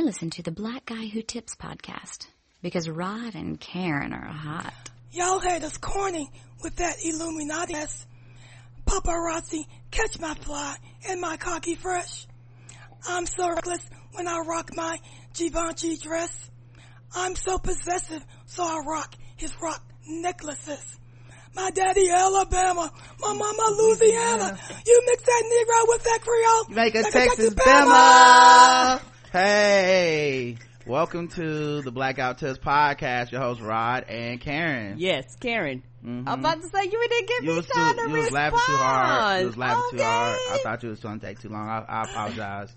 I listen to the Black Guy Who Tips podcast because Rod and Karen are hot. Y'all had us corny with that Illuminati ass. Paparazzi, catch my fly and my cocky fresh. I'm so reckless when I rock my Givenchy dress. I'm so possessive, so I rock his rock necklaces. My daddy Alabama, my mama Louisiana. You mix that Negro with that Creole, make a Texas Bama. Hey, welcome to the Blackout Tips podcast. Your host Rod and Karen. Yes, Karen. I'm about to say you didn't give me time to respond. You was laughing too hard. You was laughing too hard. I thought you was going to take too long. I apologize.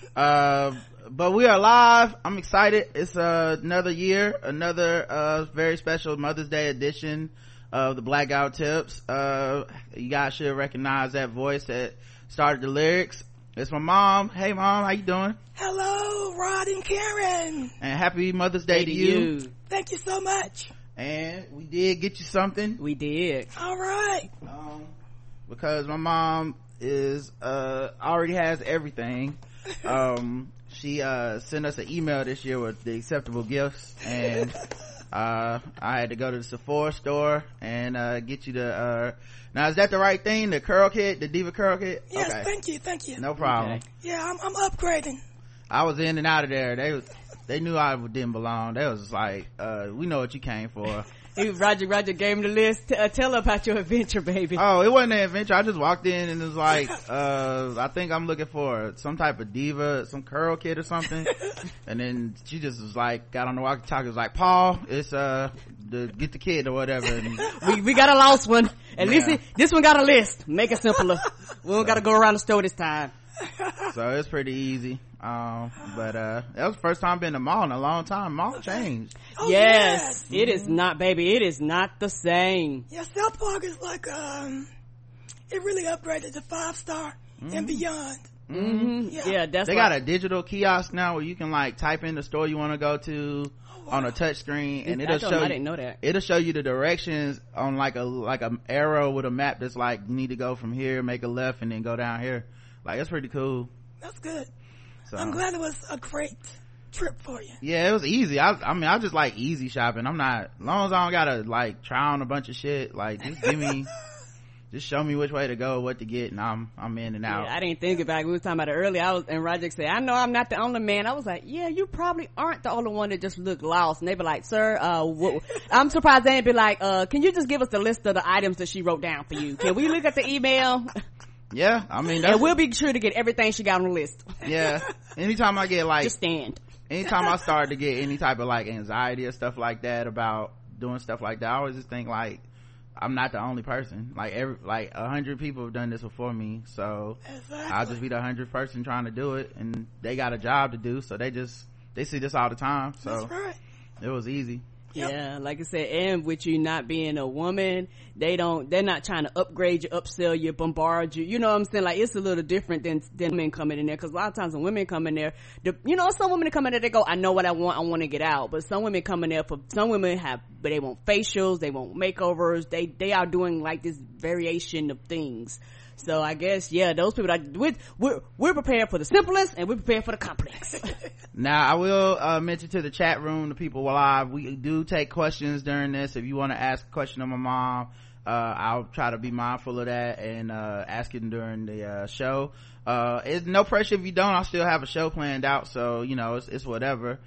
But we are live. I'm excited. It's another year, another very special Mother's Day edition of the Blackout Tips. You guys should recognize that voice that started the lyrics. It's my mom. Hey mom, how you doing? Hello, Rod and Karen. And happy Mother's Day to you. Thank you so much. And we did get you something. We did. All right. Because my mom is already has everything. She sent us an email this year with the acceptable gifts, and I had to go to the Sephora store and get you the now is that the right thing, the curl kit, the Diva curl kit? Yes, okay. thank you. No problem. Okay. Yeah, I'm upgrading. I was in and out of there. They knew I didn't belong. They was like, we know what you came for. Roger gave him the list. Tell her about your adventure, baby. Oh, it wasn't an adventure. I just walked in and it was like, I think I'm looking for some type of Diva, some curl kit or something. And then she just was like, got on the walkie talkie, was like, Paul, it's get the kid or whatever. And we got a lost one. At least this one got a list. Make it simpler. We don't got to go around the store this time. So it's pretty easy. But that was the first time I've been to mall in a long time. Mall changed. Oh, yes. It is not, baby. It is not the same. Yeah, South Park is like, it really upgraded to 5-star and beyond. Yeah, they got a digital kiosk now where you can like type in the store you want to go to on a touch screen, and it'll show you. I didn't know that. It'll show you the directions on like a arrow with a map that's like, you need to go from here, make a left, and then go down here. Like, it's pretty cool. That's good. So, I'm glad it was a great trip for you. Yeah, it was easy. I mean, I just like easy shopping. I'm not, as long as I don't gotta like try on a bunch of shit, like just show me which way to go, what to get, and I'm in and out. Yeah, I didn't think about it. We was talking about it earlier. And Roger said, I know I'm not the only man. I was like, yeah, you probably aren't the only one that just looked lost. And they be like, sir, I'm surprised they didn't be like, can you just give us the list of the items that she wrote down for you? Can we look at the email? Yeah, I mean, and we'll be sure to get everything she got on the list. Yeah, anytime I get like, just stand. Anytime I start to get any type of like anxiety or stuff like that about doing stuff like that, I always just think like, I'm not the only person. Like 100 people have done this before me, so exactly. I'll just be the 100th person trying to do it, and they got a job to do, so they see this all the time. So that's right. It was easy. Yeah, like I said, and with you not being a woman, they're not trying to upgrade you, upsell you, bombard you. You know what I'm saying? Like, it's a little different than women coming in there, because a lot of times when women come in there, some women come in there, they go, I know what I want to get out. But some women come in there but they want facials, they want makeovers, they are doing like this variation of things. So I guess, yeah, those people, we're prepared for the simplest and we're prepared for the complex. Now, I will mention to the chat room, the people live, we do take questions during this. If you want to ask a question of my mom, I'll try to be mindful of that and ask it during the show. It's no pressure if you don't. I'll still have a show planned out, so it's whatever.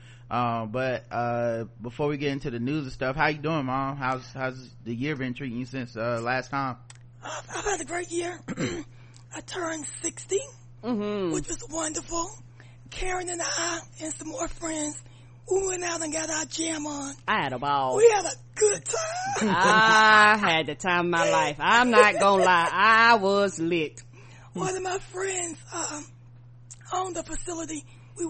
But before we get into the news and stuff, how you doing, mom? How's the year been treating you since last time? I've had a great year. I turned 60, which was wonderful. Karen and I and some more friends, we went out and got our jam on. I had a ball. We had a good time. I had the time of my life. I'm not gonna lie. I was lit. One of my friends owned a facility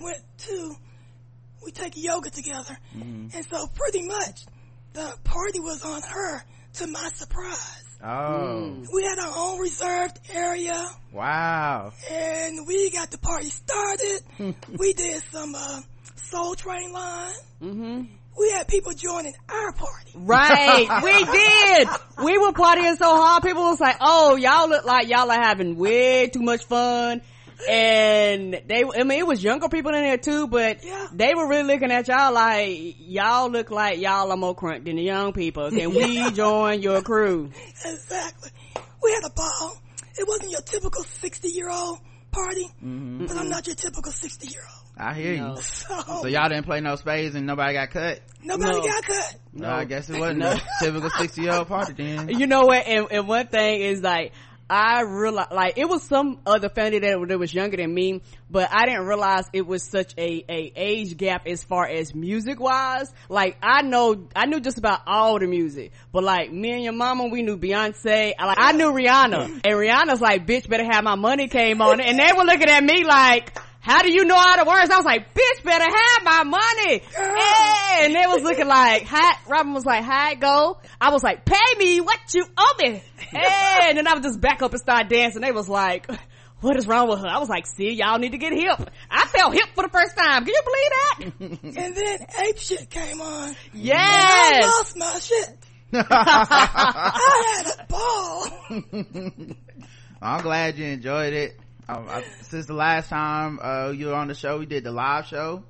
we take yoga together. And so pretty much the party was on her, to my surprise. Oh. We had our own reserved area. Wow. And we got the party started. We did some Soul Train line. We had people joining our party. Right. We did. We were partying so hard. People was like, oh, y'all look like y'all are having way too much fun. And it was younger people in there too, but they were really looking at y'all like, y'all look like y'all are more crunk than the young people. Can we join your crew? Exactly. We had a ball. It wasn't your typical 60-year-old party, but I'm not your typical 60-year-old. I hear you. So y'all didn't play no spades and nobody got cut? Nobody got cut. No, I guess it wasn't a typical 60-year-old party then. You know what? And one thing is like, I realized, like, it was some other family that was younger than me, but I didn't realize it was such a age gap as far as music wise. Like, I knew just about all the music, but like, me and your mama, we knew Beyonce. I knew Rihanna, and Rihanna's like, bitch better have my money came on it, and they were looking at me like, how do you know all the words? I was like, bitch better have my money. Hey, and they was looking like, Robin was like, how it go? I was like, pay me what you owe me. Hey, and then I would just back up and start dancing. They was like, what is wrong with her? I was like, see, y'all need to get hip. I felt hip for the first time. Can you believe that? And then Ape Shit came on. Yes. And I lost my shit. I had a ball. I'm glad you enjoyed it. Since the last time you were on the show, we did the live show.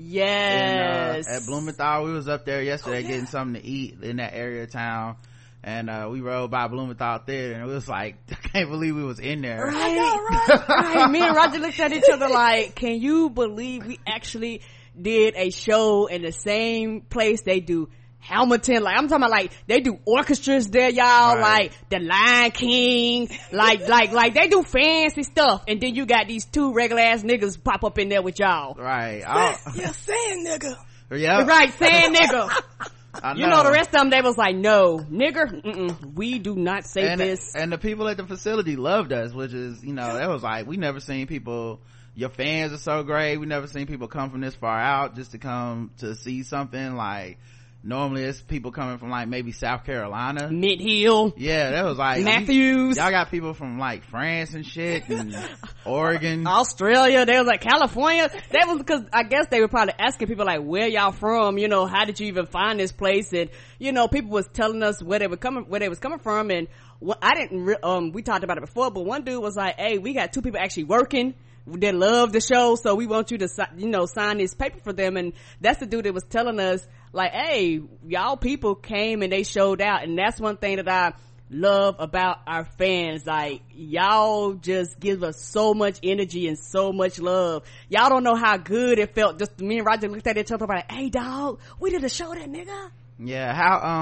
Yes. At Blumenthal. We was up there yesterday getting something to eat in that area of town, and we rode by Blumenthal Theater, and it was like, I can't believe we was in there. Right. Me and Roger looked at each other like, can you believe we actually did a show in the same place they do Hamilton? Like, I'm talking about, like, they do orchestras there, y'all. Right. Like the Lion King, like they do fancy stuff, and then you got these two regular ass niggas pop up in there with y'all. Right. You're saying nigga. Yeah. Right, saying nigga. I know. You know, the rest of them, they was like, no, nigger, we do not say this. And the people at the facility loved us, which is, you know, that was like, we never seen people, your fans are so great, we never seen people come from this far out just to come to see something. Like, normally it's people coming from like maybe South Carolina, Mid Hill. Yeah, that was like Matthews. Y'all got people from like France and shit, and Oregon, Australia. They was like California. That was because I guess they were probably asking people like, where y'all from? You know, how did you even find this place? And you know, people was telling us where they was coming from. And I didn't. We talked about it before, but one dude was like, "Hey, we got two people actually working that love the show, so we want you to sign this paper for them." And that's the dude that was telling us, like, hey, y'all people came and they showed out. And that's one thing that I love about our fans. Like, y'all just give us so much energy and so much love. Y'all don't know how good it felt. Just me and Roger looked at each other like, hey dog, we did a show, that nigga. Yeah.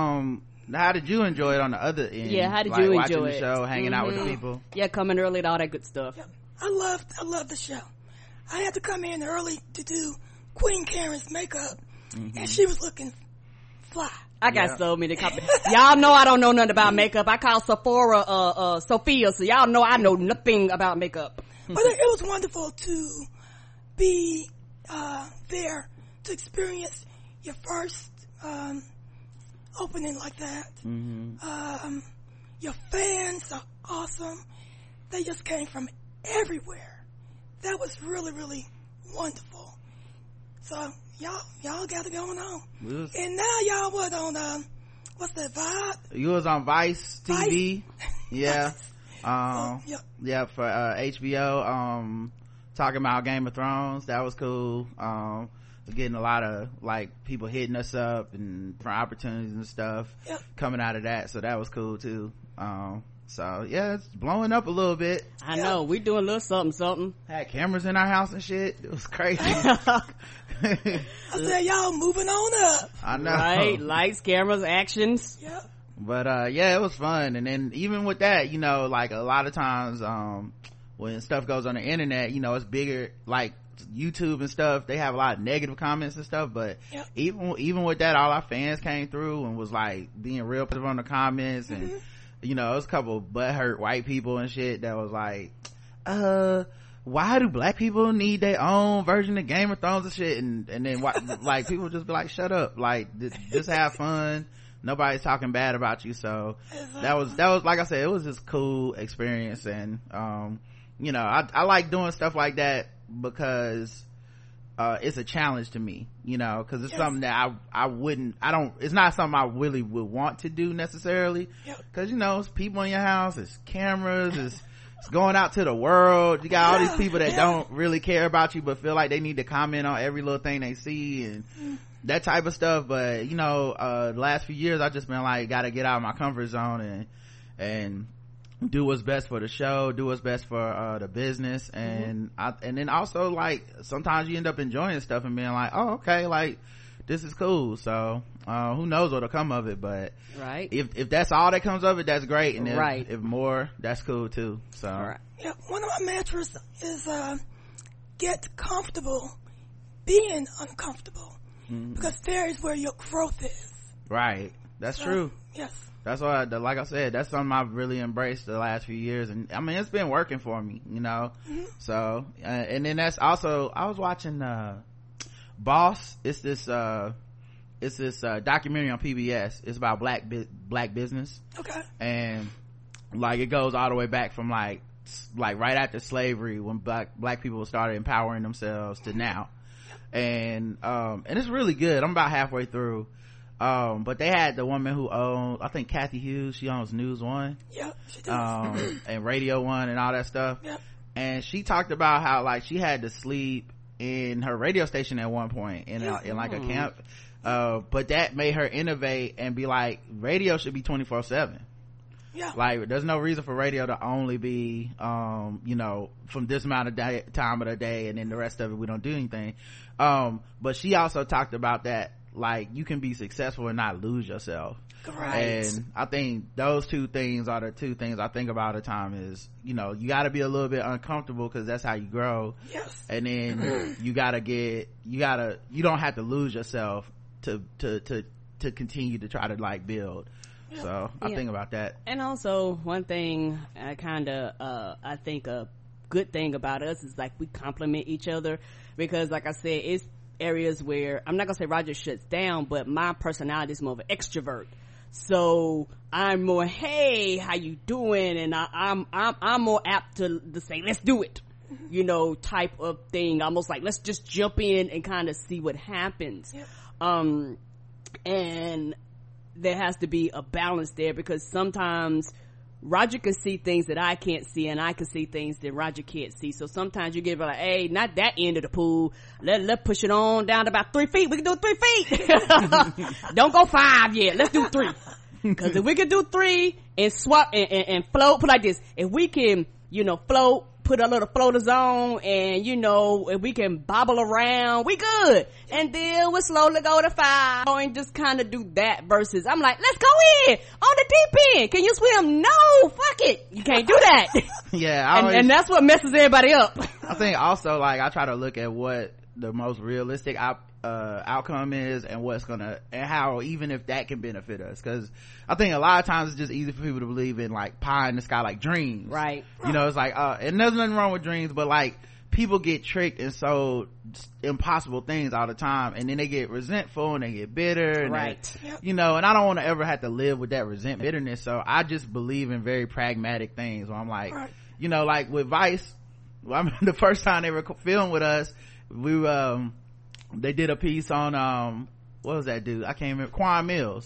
How did you enjoy it on the other end? Yeah, how did like, you watching enjoy the it? show, hanging out with the people? Yeah, coming early and all that good stuff. Yeah, I loved the show. I had to come in early to do Queen Karen's makeup, and she was looking fly. I got so many copies. Y'all know I don't know nothing about makeup. I call Sephora Sophia, so y'all know I know nothing about makeup. But it was wonderful to be there to experience your first opening like that. Your fans are awesome. They just came from everywhere. That was really, really wonderful. So y'all got it going on. And now y'all was on what's that, Vibe? You was on Vice TV. Yeah. Yeah, for HBO, talking about Game of Thrones. That was cool. Getting a lot of like people hitting us up and for opportunities and stuff coming out of that, so that was cool too. So yeah, it's blowing up a little bit. I know, we doing a little something. Had cameras in our house and shit. It was crazy. I said y'all moving on up. I know, right? Lights, cameras, actions. Yeah. But yeah, it was fun. And then even with that, you know, like a lot of times when stuff goes on the internet, you know, it's bigger, like YouTube and stuff, they have a lot of negative comments and stuff, but even with that, all our fans came through and was like being real positive on the comments. And you know, it was a couple of butthurt white people and shit that was like, why do black people need their own version of Game of Thrones and shit? And then like people just be like, shut up, like just have fun, nobody's talking bad about you. So that was like I said, it was just cool experience. And you know, I like doing stuff like that because it's a challenge to me, you know, because it's something that it's not something I really would want to do necessarily, because you know, it's people in your house, it's cameras, it's it's going out to the world. You got all these people that don't really care about you but feel like they need to comment on every little thing they see and that type of stuff. But the last few years I've just been like, gotta get out of my comfort zone and do what's best for the show, do what's best for the business. And and then also, like, sometimes you end up enjoying stuff and being like, oh, okay, like, this is cool. So who knows what'll come of it, but right, if that's all that comes of it, that's great. And if more, that's cool too. So yeah, one of my mantras is get comfortable being uncomfortable, because there is where your growth is. Right, that's true. Yes, that's why, like I said, that's something I've really embraced the last few years, and I mean, it's been working for me, so and then that's also, I was watching Boss. It's this documentary on PBS. It's about black business. Okay. And like, it goes all the way back from like right after slavery, when black people started empowering themselves, to now. And it's really good. I'm about halfway through. But they had the woman who owns, I think, Kathy Hughes. She owns News One. Yep, she does. And Radio One and all that stuff. Yep. And she talked about how, like, she had to sleep in her radio station at one point in like a camp. But that made her innovate and be like, radio should be 24/7. Yeah. Like, there's no reason for radio to only be, from this amount of time of the day, and then the rest of it we don't do anything. But she also talked about that, like, you can be successful and not lose yourself. Right. And I think those two things are the two things I think about all the time is, you gotta be a little bit uncomfortable, because that's how you grow. Yes. And then you don't have to lose yourself to continue to try to, like, build. Yeah. So I think about that. And also, one thing I think a good thing about us is, like, we complement each other, because, like I said, it's areas where I'm not gonna say Roger shuts down, but my personality is more of an extrovert. So I'm more, hey, how you doing? And I'm more apt to say, let's do it, type of thing. Almost like, let's just jump in and kind of see what happens. Yeah. And there has to be a balance there, because sometimes Roger can see things that I can't see, and I can see things that Roger can't see. So sometimes you get like, hey, not that end of the pool. Let's push it on down to about 3 feet. We can do 3 feet. Don't go 5 yet. Let's do 3. Because if we can do 3 and swap and float, put like this. If we can, float, put a little floaters on, and if we can bobble around, we good. And then we'll slowly go to 5 and just kind of do that, versus I'm like, let's go in on the deep end. Can you swim? No, fuck it, you can't do that. Yeah. And that's what messes everybody up. I think also, like, I try to look at what the most realistic outcome is, and and how, even if that can benefit us, because I think a lot of times it's just easy for people to believe in, like, pie in the sky, like dreams, right? It's like, and there's nothing wrong with dreams, but, like, people get tricked and sold impossible things all the time, and then they get resentful and they get bitter, and right? And I don't want to ever have to live with that bitterness. So I just believe in very pragmatic things, where I'm like, right. Like with Vice, I mean, the first time they were filmed with us, they did a piece on what was that dude? I can't remember. Quan Mills.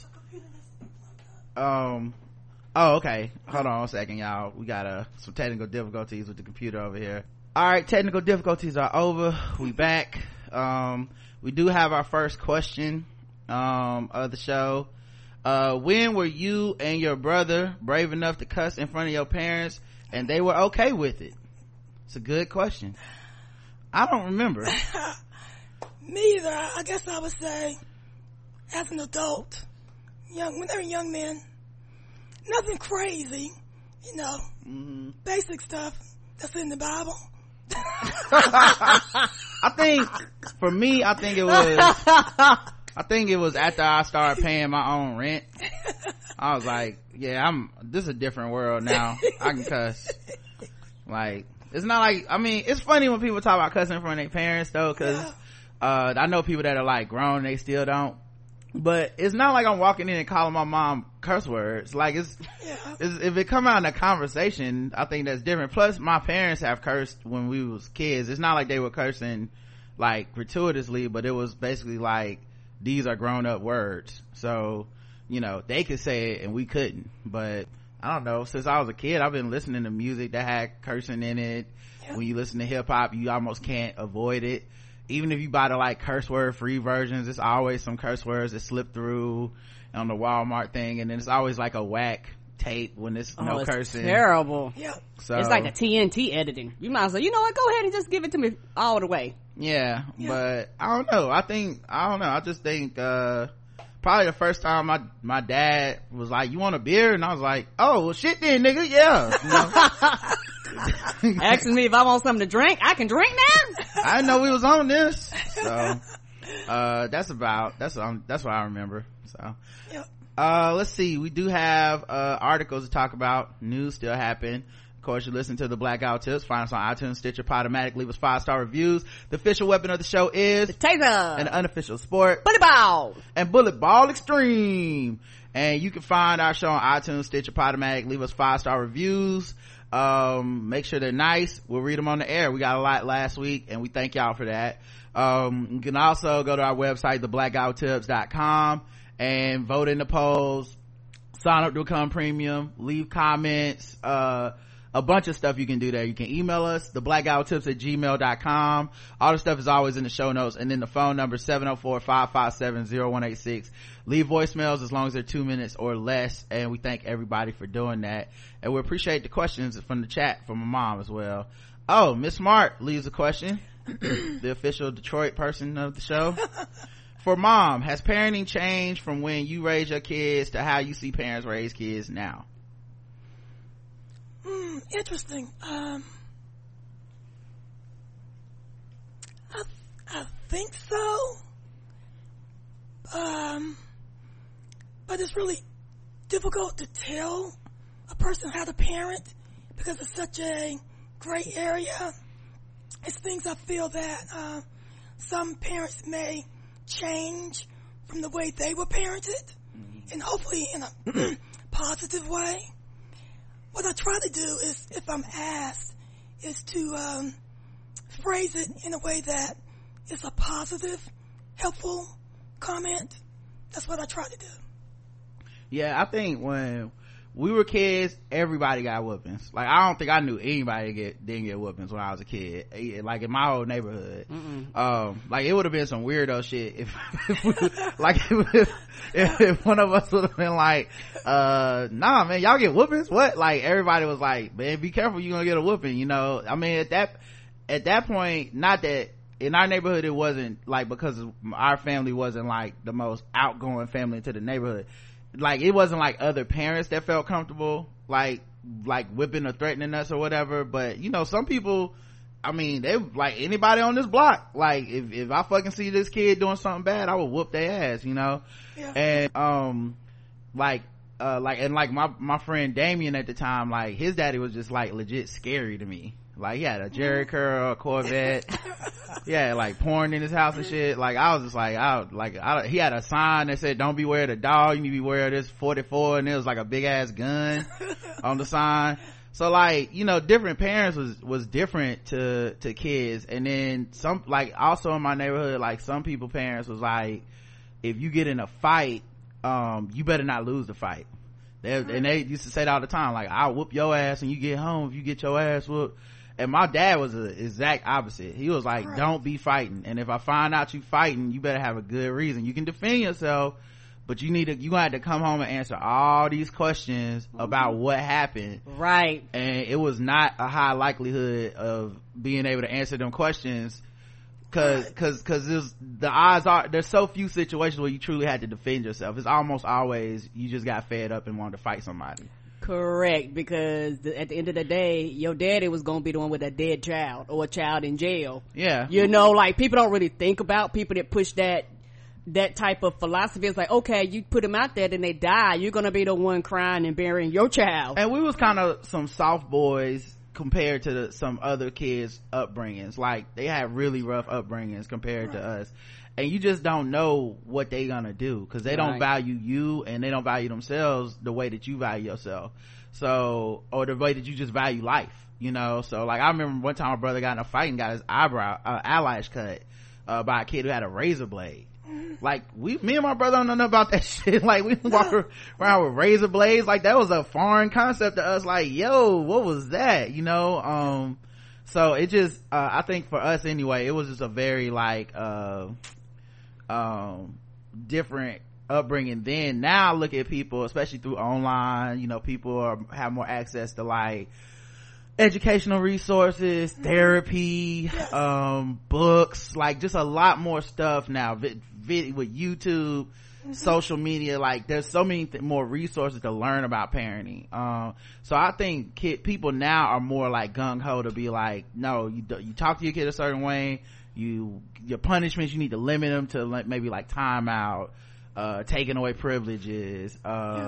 Oh, okay, hold on a second, y'all. We got some technical difficulties with the computer over here. All right, technical difficulties are over. We back. We do have our first question of the show. When were you and your brother brave enough to cuss in front of your parents and they were okay with it? It's a good question. I don't remember. Me either. I guess I would say, as an adult, when they're young men, nothing crazy, basic stuff that's in the Bible. I think, for me, I think it was after I started paying my own rent. I was like, yeah, this is a different world now. I can cuss. Like, it's not like, I mean, it's funny when people talk about cussing in front of their parents, though, because I know people that are, like, grown, they still don't. But it's not like I'm walking in and calling my mom curse words. Like, it's if it come out in a conversation, I think that's different. Plus, my parents have cursed when we was kids. It's not like they were cursing, like, gratuitously, but it was basically like, these are grown up words. So, they could say it and we couldn't. But I don't know, since I was a kid, I've been listening to music that had cursing in it. When you listen to hip-hop, you almost can't avoid it. Even if you buy the like curse word free versions, it's always some curse words that slip through on the Walmart thing, and then it's always like a whack tape when it's no it's cursing. Terrible. Yeah. So It's like the TNT editing. You might as well, you know what, go ahead and just give it to me all the way. yeah, but I don't know, I just think probably the first time my dad was like, you want a beer? And I was like, oh well shit then nigga, yeah. Asking me if I want something to drink, I can drink now. I didn't know we was on this. So that's what I remember. So Yep. let's see, we do have articles to talk about. News still happen. Of course, you listen to the Blackout Tips. Find us on iTunes, Stitcher, Podomatic. Leave us 5-star reviews. The official weapon of the show is Taser. an unofficial sport, Bullet ball. and Bullet Ball Extreme. And you can find our show on iTunes, Stitcher, Podomatic. Leave us 5-star reviews. Make sure they're nice. We'll read them on the air. We got a lot last week, and we thank y'all for that. You can also go to our website, theblackouttips.com, and vote in the polls, sign up to become premium, leave comments, a bunch of stuff you can do there. You can email us, theblackouttips@gmail.com. All the stuff is always in the show notes, and then the phone number 704-557-0186. Leave voicemails as long as they're 2 minutes or less, and we thank everybody for doing that. And we appreciate the questions from the chat from my mom as well. Oh, Miss Smart leaves a question. The official Detroit person of the show. For Mom, has parenting changed from when you raised your kids to how you see parents raise kids now? Interesting. I think so. But it's really difficult to tell a person how to parent because it's such a gray area. It's things I feel that some parents may change from the way they were parented, and hopefully in a positive way. What I try to do is, if I'm asked, is to phrase it in a way that is a positive, helpful comment. That's what I try to do. Yeah, I think when we were kids, everybody got whoopings. Like, I don't think I knew anybody didn't get whoopings when I was a kid, like in my whole neighborhood. Like, it would have been some weirdo shit if if one of us would have been like, nah man, y'all get whoopings? What? Like, everybody was like, man, be careful, you're gonna get a whooping, you know? I mean, at that point, not that in our neighborhood it wasn't like, because our family wasn't like the most outgoing family into the neighborhood, like it wasn't like other parents that felt comfortable like whipping or threatening us or whatever. But you know, some people, I mean, they like anybody on this block, like if I fucking see this kid doing something bad, I would whoop their ass, you know. Yeah. And my friend Damien at the time, like his daddy was just like legit scary to me. Like, he had a Jerry curl, a Corvette. He had like porn in his house and shit. Like, I was just like, he had a sign that said, don't beware the dog, you need to beware this 44, and it was like a big ass gun on the sign. So like, you know, different parents was different to kids. And then some, like, also in my neighborhood, like some people parents was like, if you get in a fight, you better not lose the fight. And they used to say that all the time, like, I'll whoop your ass and you get home if you get your ass whooped. And my dad was the exact opposite. He was like, don't be fighting, and if I find out you fighting, you better have a good reason. You can defend yourself, but you gonna have to come home and answer all these questions about what happened. Right. And it was not a high likelihood of being able to answer them questions, cause the odds are there's so few situations where you truly had to defend yourself. It's almost always you just got fed up and wanted to fight somebody. Correct, because at the end of the day, your daddy was gonna be the one with a dead child or a child in jail. Yeah. You know, like, people don't really think about people that push that type of philosophy. It's like, okay, you put them out there, then they die, you're gonna be the one crying and burying your child. And we was kind of some soft boys compared to some other kids' upbringings. Like, they had really rough upbringings compared to us. And you just don't know what they gonna do, because they don't value you, and they don't value themselves the way that you value yourself. So, or the way that you just value life, you know. So like, I remember one time my brother got in a fight and got his eyelash cut by a kid who had a razor blade. Like me and my brother don't know nothing about that shit. Like we walk around with razor blades. Like that was a foreign concept to us. Like, yo, what was that? So it just I think for us anyway, it was just a very like different upbringing then. Now look at people, especially through online, people have more access to like educational resources, therapy, books, like just a lot more stuff now with YouTube, social media. Like there's so many more resources to learn about parenting. So I think people now are more like gung-ho to be like, no, you talk to your kid a certain way, your punishments, you need to limit them to like maybe like timeout, taking away privileges,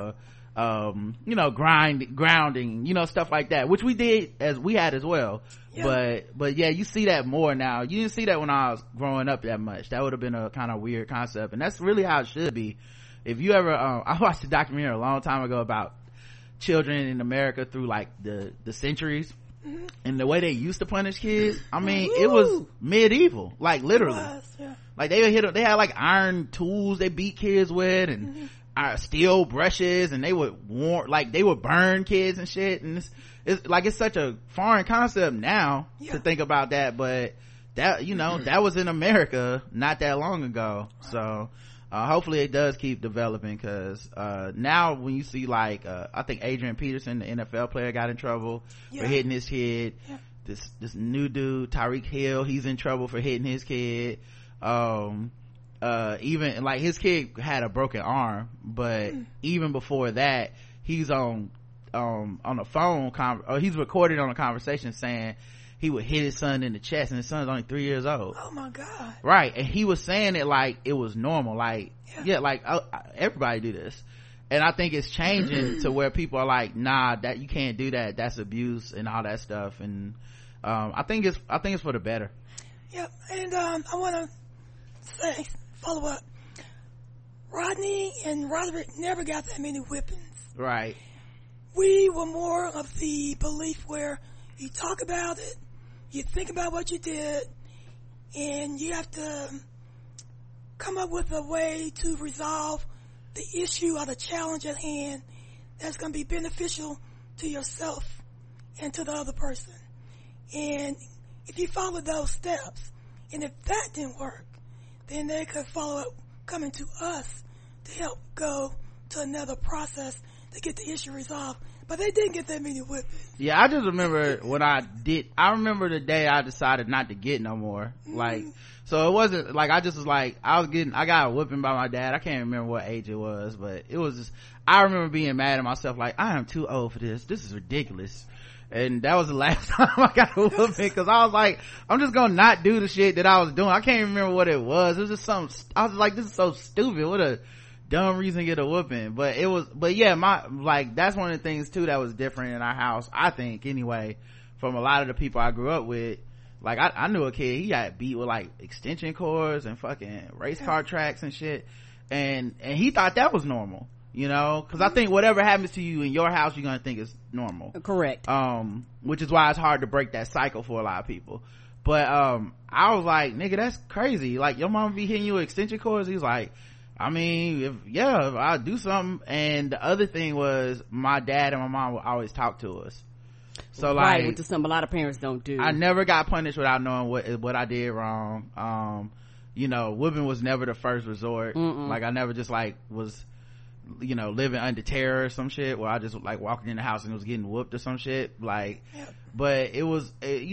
grounding, stuff like that, which we did as well. But yeah, you see that more now. You didn't see that when I was growing up that much. That would have been a kind of weird concept, and that's really how it should be. If you ever I watched a documentary a long time ago about children in America through like the centuries, and the way they used to punish kids. I mean, it was medieval, like literally. Like they had like iron tools they beat kids with, and steel brushes, and they would burn kids and shit. And it's such a foreign concept now to think about that, but that that was in America not that long ago. So hopefully it does keep developing, because now when you see like I think Adrian Peterson, the NFL player, got in trouble for hitting his kid. This new dude Tyreek Hill, he's in trouble for hitting his kid. Even like his kid had a broken arm, but even before that he's on a phone he's recorded on a conversation saying he would hit his son in the chest, and his son's only 3 years old. Oh my god. Right. And he was saying it like it was normal, like like everybody do this. And I think it's changing to where people are like, nah, that you can't do that, that's abuse and all that stuff. And I think it's for the better. And I want to say, follow up, Rodney and Roderick never got that many whippings. Right. We were more of the belief where you talk about it, you think about what you did, and you have to come up with a way to resolve the issue or the challenge at hand that's going to be beneficial to yourself and to the other person. And if you follow those steps, and if that didn't work, then they could follow up coming to us to help go to another process to get the issue resolved. But they didn't get that many whippings. Yeah, I just remember I remember the day I decided not to get no more. Like, so it wasn't like I just was like, I got a whipping by my dad. I can't remember what age it was, but it was just, I remember being mad at myself like, I am too old for this. This is ridiculous. And that was the last time I got a whooping, because I was like, I'm just gonna not do the shit that I was doing. I can't remember what it was. It was just something, I was like, this is so stupid. What a dumb reason to get a whooping. But yeah, that's one of the things too that was different in our house, I think, anyway, from a lot of the people I grew up with. Like I knew a kid, he got beat with like extension cords and fucking race car tracks and shit, and he thought that was normal, because I think whatever happens to you in your house, you're gonna think it's normal. Correct. Which is why it's hard to break that cycle for a lot of people. But I was like, nigga, that's crazy. Like, your mom be hitting you with extension cords? He's like, I mean, if I do something. And the other thing was, my dad and my mom would always talk to us. So like, which is something a lot of parents don't do. I never got punished without knowing what I did wrong. Whooping was never the first resort. Like, I never just like was living under terror or some shit where I just like walking in the house and it was getting whooped or some shit, like, but it was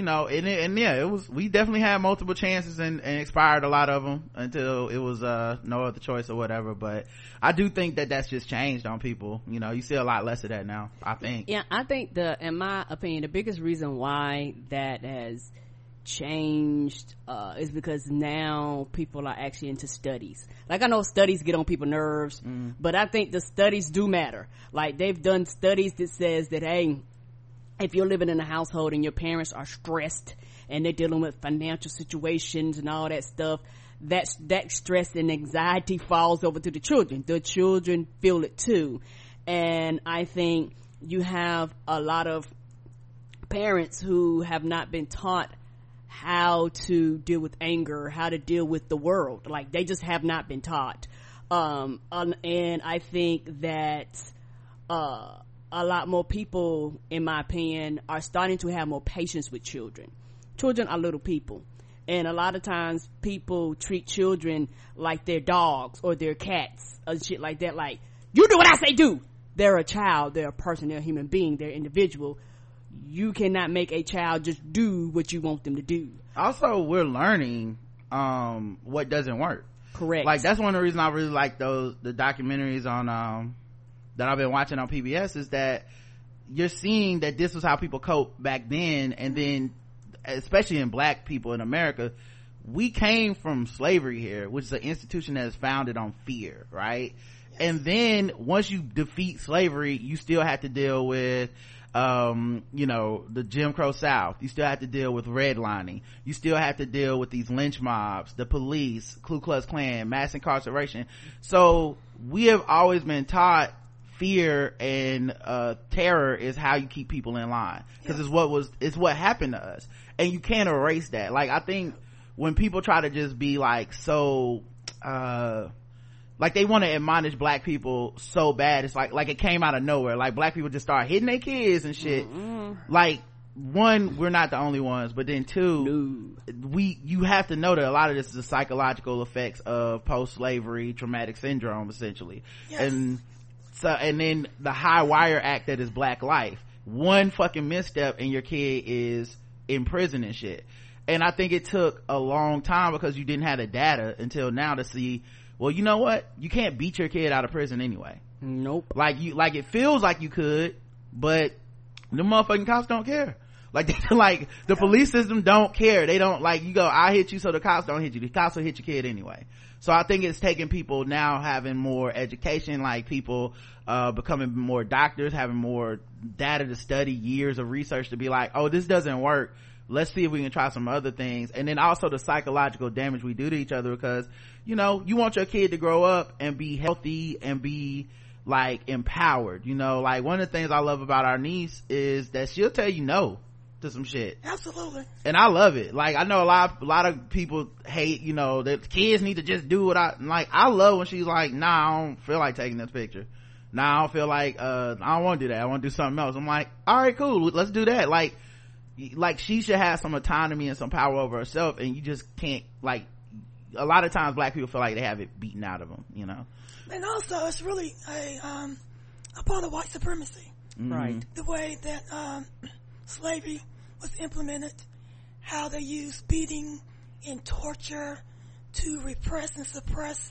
it was, we definitely had multiple chances and expired a lot of them until it was no other choice or whatever. But I do think that that's just changed on people. You see a lot less of that now, I think. I think in my opinion, the biggest reason why that has changed is because now people are actually into studies. Like, I know studies get on people's nerves, but I think the studies do matter. Like, they've done studies that says that, hey, if you're living in a household and your parents are stressed and they're dealing with financial situations and all that stuff, that stress and anxiety falls over to the children feel it too. And I think you have a lot of parents who have not been taught how to deal with anger, how to deal with the world. Like, they just have not been taught. And I think that a lot more people, in my opinion, are starting to have more patience with children. Children are little people, and a lot of times people treat children like they're dogs or they're cats or shit like that. Like, you do what I say do. They're a child, they're a person, they're a human being, they're individual. You cannot make a child just do what you want them to do. Also, we're learning what doesn't work. Correct. Like, that's one of the reasons I really like the documentaries on that I've been watching on PBS, is that you're seeing that this was how people cope back then, and then especially in black people in America, we came from slavery here, which is an institution that is founded on fear, right? And then once you defeat slavery, you still have to deal with the Jim Crow South. You still have to deal with redlining. You still have to deal with these lynch mobs, the police, Ku Klux Klan, mass incarceration. So we have always been taught fear and terror is how you keep people in line, because it's what happened to us, and you can't erase that. Like, I think when people try to just be like so like they want to admonish black people so bad, it's like it came out of nowhere. Like, black people just start hitting their kids and shit. Like, one, we're not the only ones, but then two, you have to know that a lot of this is the psychological effects of post-slavery traumatic syndrome, essentially. Yes. And then the high wire act that is black life. One fucking misstep and your kid is in prison and shit. And I think it took a long time, because you didn't have the data until now to see, well, you know what, you can't beat your kid out of prison anyway. Nope. Like it feels like you could, but the motherfucking cops don't care. Like, the police system don't care. They don't, like, you go, I hit you, so the cops don't hit you. The cops will hit your kid anyway. So I think it's taking people now having more education, like people becoming more doctors, having more data to study, years of research to be like, oh, this doesn't work, let's see if we can try some other things. And then also the psychological damage we do to each other, because you want your kid to grow up and be healthy and be like empowered. Like, one of the things I love about our niece is that she'll tell you no to some shit. Absolutely. And I love it. Like, I know a lot of people hate, that kids need to just do what I love when she's like, nah, I don't feel like taking this picture. Nah, I don't feel like I don't want to do that, I want to do something else. I'm like, all right, cool, let's do that. Like she should have some autonomy and some power over herself, and you just can't, like, a lot of times black people feel like they have it beaten out of them, And also, it's really a part of white supremacy. Right. The way that slavery was implemented, how they used beating and torture to repress and suppress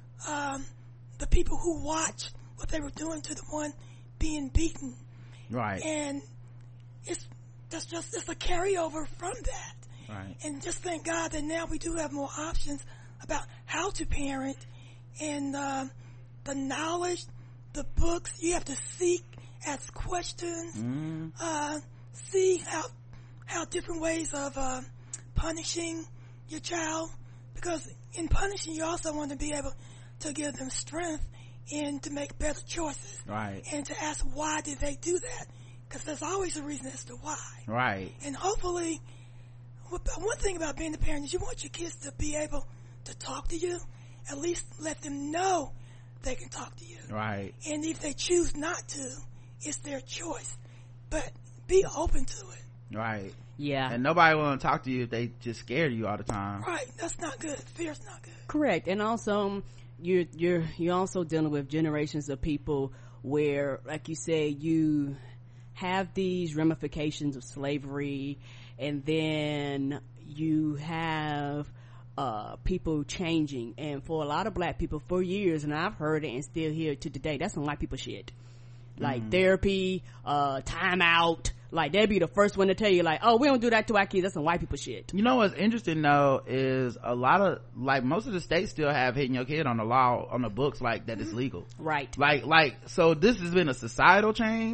the people who watched what they were doing to the one being beaten. Right. And it's a carryover from that. Right. And just thank God that now we do have more options about how to parent, and the knowledge, the books, you have to seek, ask questions, see how different ways of punishing your child, because in punishing you also want to be able to give them strength and to make better choices. Right. And to ask, why did they do that? Because there's always a reason as to why. Right. And hopefully, one thing about being a parent is you want your kids to be able to talk to you. At least let them know they can talk to you. Right. And if they choose not to, it's their choice. But be open to it. Right. Yeah. And nobody want to talk to you if they just scared of you all the time. Right. That's not good. Fear's not good. Correct. And also, you're also dealing with generations of people where, like you say, you have these ramifications of slavery, and then you have people changing. And for a lot of black people, for years, and I've heard it and still hear it to today, that's some white people shit. Like therapy, time out. Like, they'd be the first one to tell you, like, oh, we don't do that to our kids, that's some white people shit. You know what's interesting though is a lot of, like, most of the states still have hitting your kid on the law, on the books, like that it's legal. Right. Like so this has been a societal change,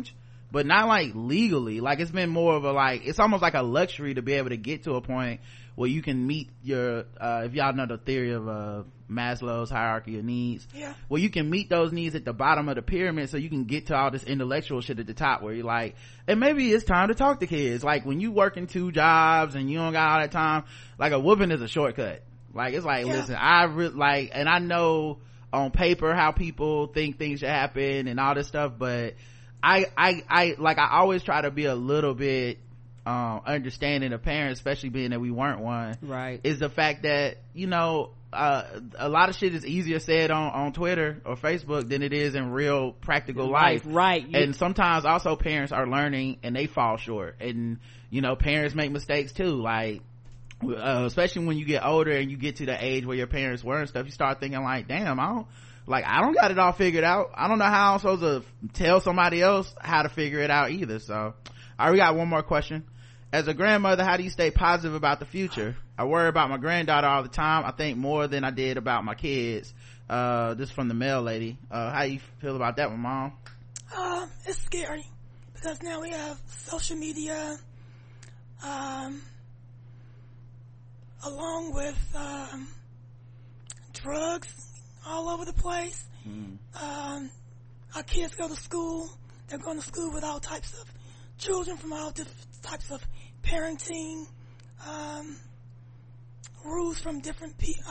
but not like legally. Like it's been more of a like, it's almost like a luxury to be able to get to a point where you can meet your if y'all know the theory of Maslow's hierarchy of needs, where you can meet those needs at the bottom of the pyramid so you can get to all this intellectual shit at the top where you're like, and maybe it's time to talk to kids. Like when you working 2 jobs and you don't got all that time, like a whooping is a shortcut. Like it's like, listen, and I know on paper how people think things should happen and all this stuff, but I always try to be a little bit understanding of parents, especially being that we weren't one, right? Is the fact that, you know, a lot of shit is easier said on Twitter or Facebook than it is in real practical life, right? And sometimes also parents are learning and they fall short, and you know, parents make mistakes too, like especially when you get older and you get to the age where your parents were and stuff, you start thinking like, damn, I don't got it all figured out. I don't know how I'm supposed to tell somebody else how to figure it out either. So all right, we got one more question. As a grandmother, how do you stay positive about the future? I worry about my granddaughter all the time. I think more than I did about my kids. This from the mail lady. How you feel about that one, Mom? It's scary because now we have social media, along with drugs all over the place. Our kids go to school. They're going to school with all types of children from all different types of parenting, rules from different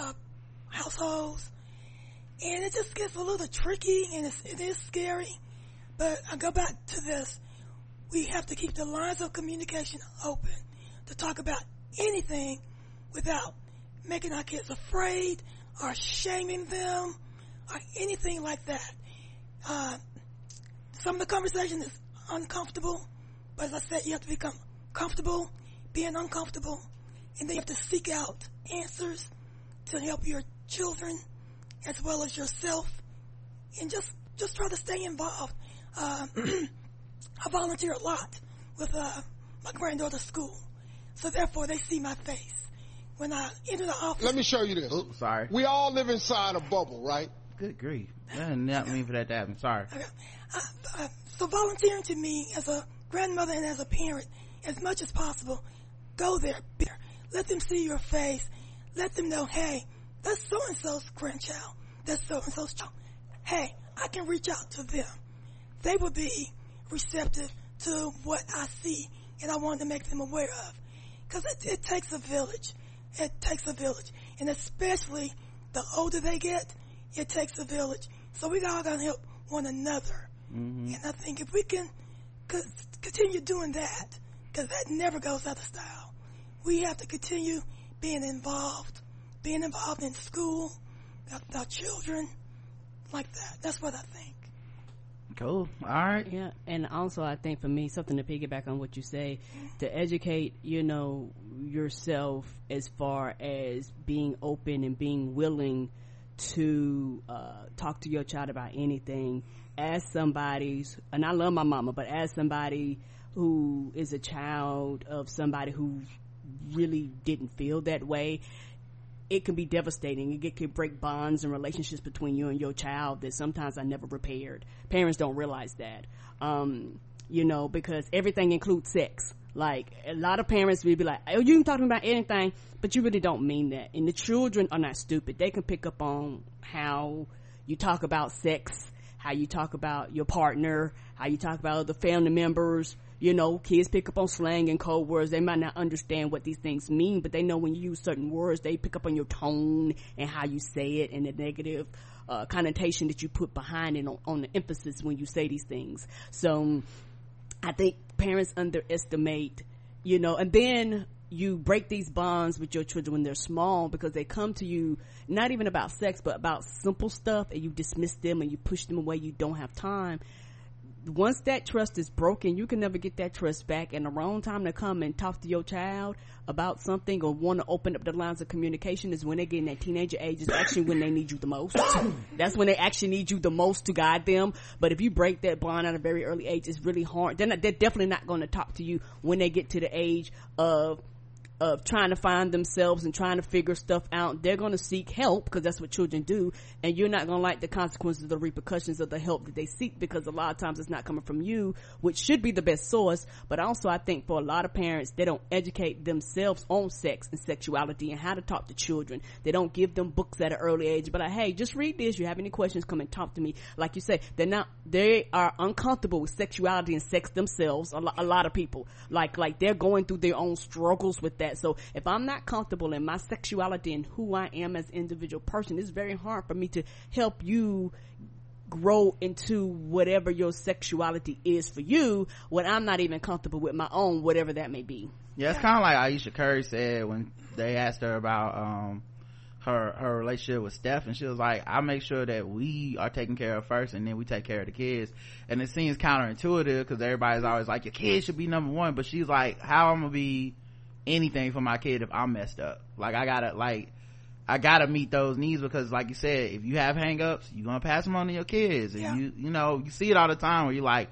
households, and it just gets a little tricky, and it is scary. But I go back to this: we have to keep the lines of communication open to talk about anything without making our kids afraid or shaming them or anything like that. Some of the conversation is uncomfortable, but as I said, you have to become comfortable being uncomfortable, and then you have to seek out answers to help your children as well as yourself, and just try to stay involved. I volunteer a lot with my granddaughter's school, so therefore they see my face when I enter the office. Let me show you this. Oops, sorry. We all live inside a bubble, right? Good grief. I did not mean for that to happen. Sorry. Okay. So volunteering to me as a grandmother and as a parent, as much as possible, go there, be there. Let them see your face. Let them know, hey, that's so-and-so's grandchild. That's so-and-so's child. Hey, I can reach out to them. They will be receptive to what I see, and I want to make them aware of. Because it takes a village. It takes a village. And especially the older they get, it takes a village. So we all got to help one another. Mm-hmm. And I think if we can continue doing that, because that never goes out of style, we have to continue being involved in school, with our children, like that. That's what I think. Cool. All right. Yeah. And also I think for me, something to piggyback on what you say, to educate, you know, yourself as far as being open and being willing to talk to your child about anything, as somebody's, and I love my mama, but as somebody who is a child of somebody who really didn't feel that way, it can be devastating. It can break bonds and relationships between you and your child that sometimes I never repaired. Parents don't realize that, you know, because everything includes sex. Like, a lot of parents will be like, oh, you can talk to me about anything, but you really don't mean that. And the children are not stupid. They can pick up on how you talk about sex, how you talk about your partner, how you talk about other family members. You know, kids pick up on slang and code words. They might not understand what these things mean, but they know when you use certain words, they pick up on your tone and how you say it and the negative connotation that you put behind it on the emphasis when you say these things. So I think parents underestimate, you know, and then you break these bonds with your children when they're small because they come to you not even about sex but about simple stuff, and you dismiss them and you push them away. You don't have time. Once that trust is broken, you can never get that trust back, and the wrong time to come and talk to your child about something or want to open up the lines of communication is when they get in that teenager age. Is actually when they need you the most. That's when they actually need you the most to guide them. But if you break that bond at a very early age, it's really hard. They're definitely not going to talk to you when they get to the age of of trying to find themselves and trying to figure stuff out, they're going to seek help because that's what children do, and you're not going to like the consequences, the repercussions of the help that they seek, because a lot of times it's not coming from you, which should be the best source. But also I think for a lot of parents, they don't educate themselves on sex and sexuality and how to talk to children. They don't give them books at an early age, but like, hey, just read this, you have any questions, come and talk to me. Like you say, they are uncomfortable with sexuality and sex themselves. A lot of people like they're going through their own struggles with that. So if I'm not comfortable in my sexuality and who I am as an individual person, it's very hard for me to help you grow into whatever your sexuality is for you when I'm not even comfortable with my own, whatever that may be. Yeah, it's kind of like Aisha Curry said when they asked her about her relationship with Steph, and she was like, I make sure that we are taken care of first and then we take care of the kids. And it seems counterintuitive because everybody's always like, your kid should be number one, but she's like, how I'm gonna be anything for my kid if I'm messed up? Like I gotta meet those needs, because like you said, if you have hang-ups, you're gonna pass them on to your kids. And you know, you see it all the time where you're like,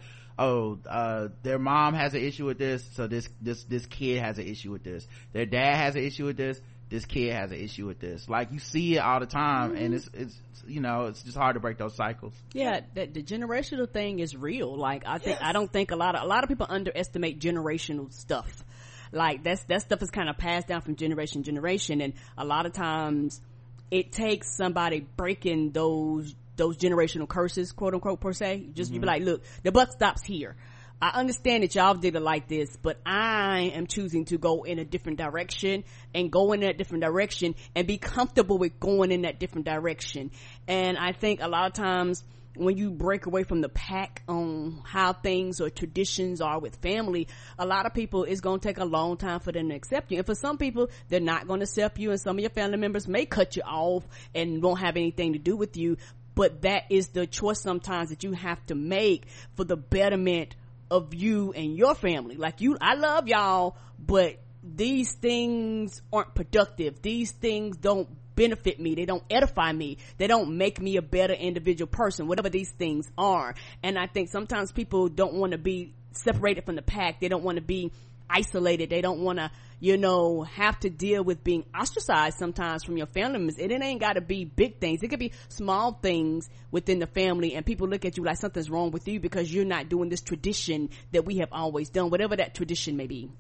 their mom has an issue with this, so this kid has an issue with this. Their dad has an issue with this kid has an issue with this. Like you see it all the time, and it's you know, it's just hard to break those cycles. Yeah, the generational thing is real. Like I don't think a lot of people underestimate generational stuff. Like that stuff is kind of passed down from generation to generation, and a lot of times it takes somebody breaking those generational curses, quote unquote, per se. Just you be like, look, the buck stops here. I understand that y'all did it like this, but I am choosing to go in a different direction and go in that different direction and be comfortable with going in that different direction. And I think a lot of times when you break away from the pack on how things or traditions are with family, a lot of people, it's going to take a long time for them to accept you. And for some people, they're not going to accept you, and some of your family members may cut you off and won't have anything to do with you. But that is the choice sometimes that you have to make for the betterment of you and your family. Like I love y'all, but these things aren't productive. These things don't benefit me. They don't edify me. They don't make me a better individual person, whatever these things are. And I think sometimes people don't want to be separated from the pack. They don't want to be isolated. They don't want to, have to deal with being ostracized sometimes from your family members. And it ain't got to be big things. It could be small things within the family, and people look at you like something's wrong with you because you're not doing this tradition that we have always done, whatever that tradition may be.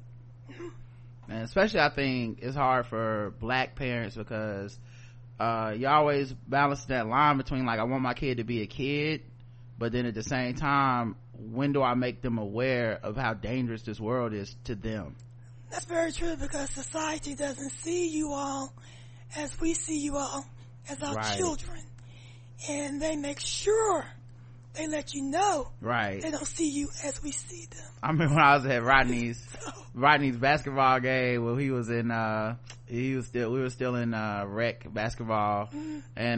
And especially I think it's hard for black parents because you always balance that line between like, I want my kid to be a kid, but then at the same time, when do I make them aware of how dangerous this world is to them? That's very true, because society doesn't see you all as we see you all, as our children. And they make sure they let you know they don't see you as we see them. I remember when I was at Rodney's basketball game when he was in we were still in rec basketball, and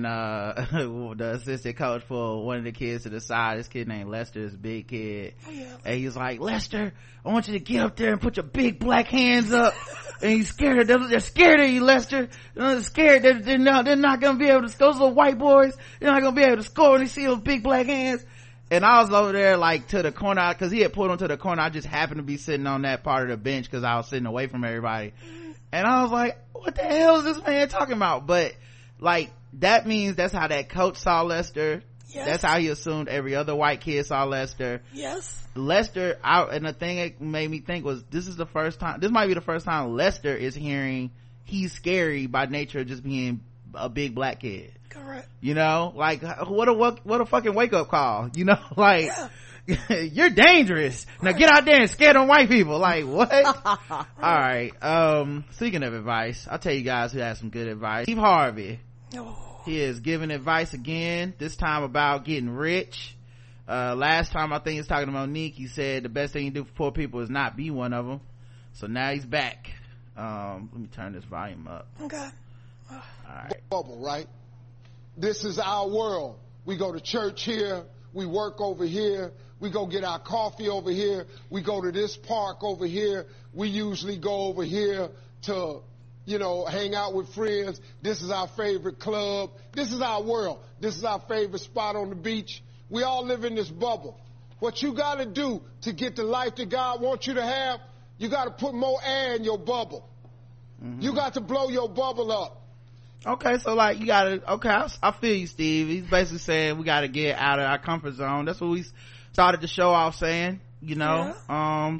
the assistant coach pulled one of the kids to the side. This kid named Lester, this big kid, and he was like, Lester, I want you to get up there and put your big black hands up. And he's scared. They're scared of you, Lester. They're scared. They're not gonna be able to. Those little white boys, they're not gonna be able to score when they see those big black hands. And I was over there like to the corner, because he had pulled him to the corner. I just happened to be sitting on that part of the bench because I was sitting away from everybody. And I was like, what the hell is this man talking about? But like, that means that's how that coach saw Lester. Yes. That's how he assumed every other white kid saw Lester. Yes. Lester, and the thing that made me think was, this might be the first time Lester is hearing he's scary by nature of just being a big black kid. Correct. Like, what a fucking wake up call, like, you're dangerous. Now get out there and scare them white people. Like, what? All right. Speaking of advice, I'll tell you guys who has some good advice. Steve Harvey. He is giving advice again, this time about getting rich. Last time I think he was talking to Monique, he said the best thing you do for poor people is not be one of them. So now he's back. Let me turn this volume up. Okay. All right. Bubble, right? This is our world. We go to church here. We work over here. We go get our coffee over here. We go to this park over here. We usually go over here to, hang out with friends. This is our favorite club. This is our world. This is our favorite spot on the beach. We all live in this bubble. What you got to do to get the life that God wants you to have, you got to put more air in your bubble. You got to blow your bubble up. Okay, so like you gotta, okay, I feel you, Steve. He's basically saying we gotta get out of our comfort zone. That's what we started the show off saying, you know. Yeah.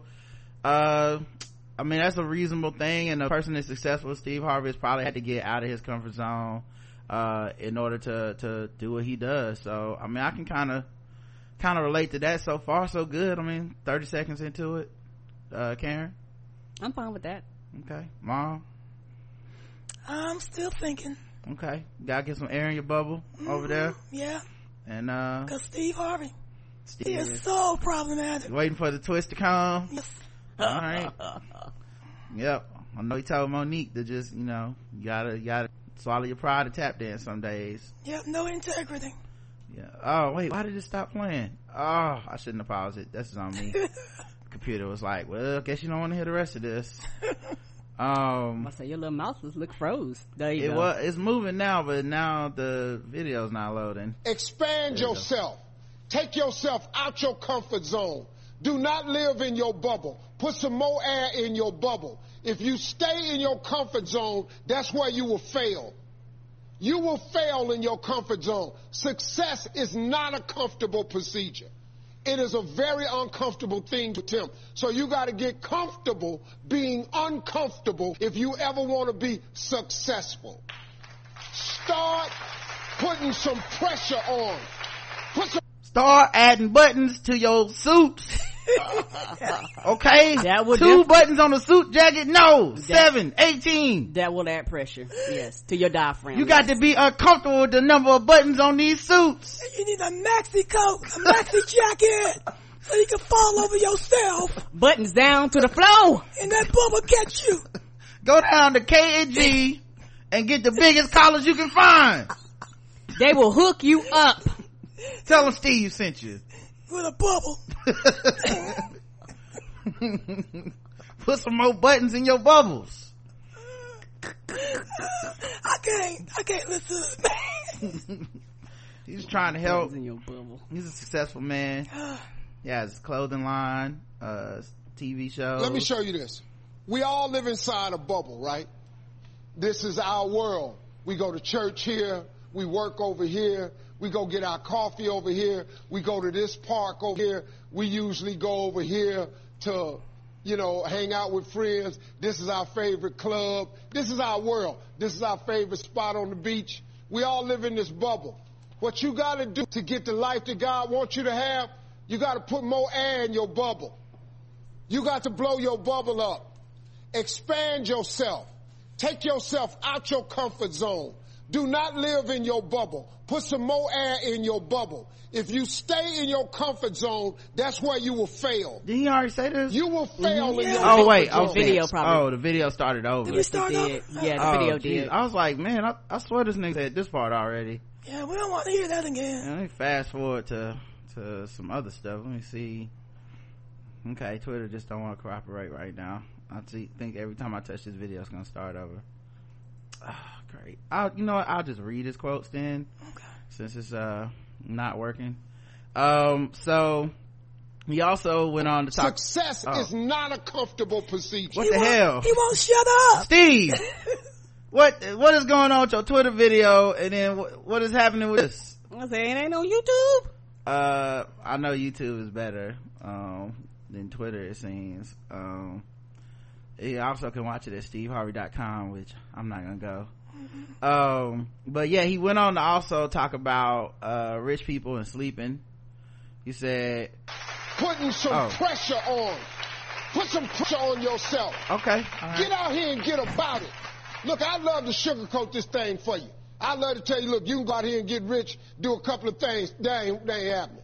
I mean, that's a reasonable thing, and a person that's successful, Steve Harvey, has probably had to get out of his comfort zone in order to do what he does. So I mean, I can kind of relate to that. So far so good. I mean, 30 seconds into it. Karen, I'm fine with that. Okay. Mom, I'm still thinking. Okay, gotta get some air in your bubble over there. Yeah. And cause Steve Harvey, he is so problematic. Waiting for the twist to come. Yes. All right. Yep. I know he told Monique to just, you know, you gotta swallow your pride and tap dance some days. Yep. No integrity. Yeah. Oh wait, why did it stop playing? Oh, I shouldn't have paused it. That's on me. Computer was like, well, I guess you don't want to hear the rest of this. I say your little mouse just look froze. There you go. It's moving now, but now the video's not loading. Expand yourself. Take yourself out your comfort zone. Do not live in your bubble. Put some more air in your bubble. If you stay in your comfort zone, that's where you will fail. You will fail in your comfort zone. Success is not a comfortable procedure. It is a very uncomfortable thing to attempt. So you got to get comfortable being uncomfortable if you ever want to be successful. Start putting some pressure on. Start adding buttons to your suits. Okay, that would 2 buttons on a suit jacket. No, 7, 18. That will add pressure. Yes, to your diaphragm. You got to be uncomfortable with the number of buttons on these suits. You need a maxi coat, a maxi jacket, so you can fall over yourself. Buttons down to the floor, and that bubble catch you. Go down to K&G and get the biggest collars you can find. They will hook you up. Tell them Steve sent you. With a bubble. Put some more buttons in your bubbles. I can't listen. He's trying to help. In your bubble. He's a successful man. He has his clothing line, TV shows. Let me show you this. We all live inside a bubble, right? This is our world. We go to church here. We work over here. We go get our coffee over here. We go to this park over here. We usually go over here to, hang out with friends. This is our favorite club. This is our world. This is our favorite spot on the beach. We all live in this bubble. What you got to do to get the life that God wants you to have, you got to put more air in your bubble. You got to blow your bubble up. Expand yourself. Take yourself out your comfort zone. Do not live in your bubble. Put some more air in your bubble. If you stay in your comfort zone, that's where you will fail. Didn't he already say this? You will fail in your comfort zone. Oh, video probably. Oh, the video started over. Did we start over? Yeah, the video did. I was like, man, I swear this nigga said this part already. Yeah, we don't want to hear that again. Let me fast forward to some other stuff. Let me see. Okay, Twitter just don't want to cooperate right now. I think every time I touch this video, it's going to start over. Great. You know what? I'll just read his quotes then. Okay. Since it's not working. So he also went on to talk. Success is not a comfortable procedure. What the hell? He won't shut up. Steve, what is going on with your Twitter video, and then what is happening with this? I say it ain't on YouTube. I know YouTube is better than Twitter, it seems. You also can watch it at steveharvey.com, which I'm not gonna go. But yeah, he went on to also talk about rich people and sleeping. He said putting some pressure on. Put some pressure on yourself. Okay. Right. Get out here and get about it. Look, I'd love to sugarcoat this thing for you. I'd love to tell you, look, you can go out here and get rich, do a couple of things. That ain't happening.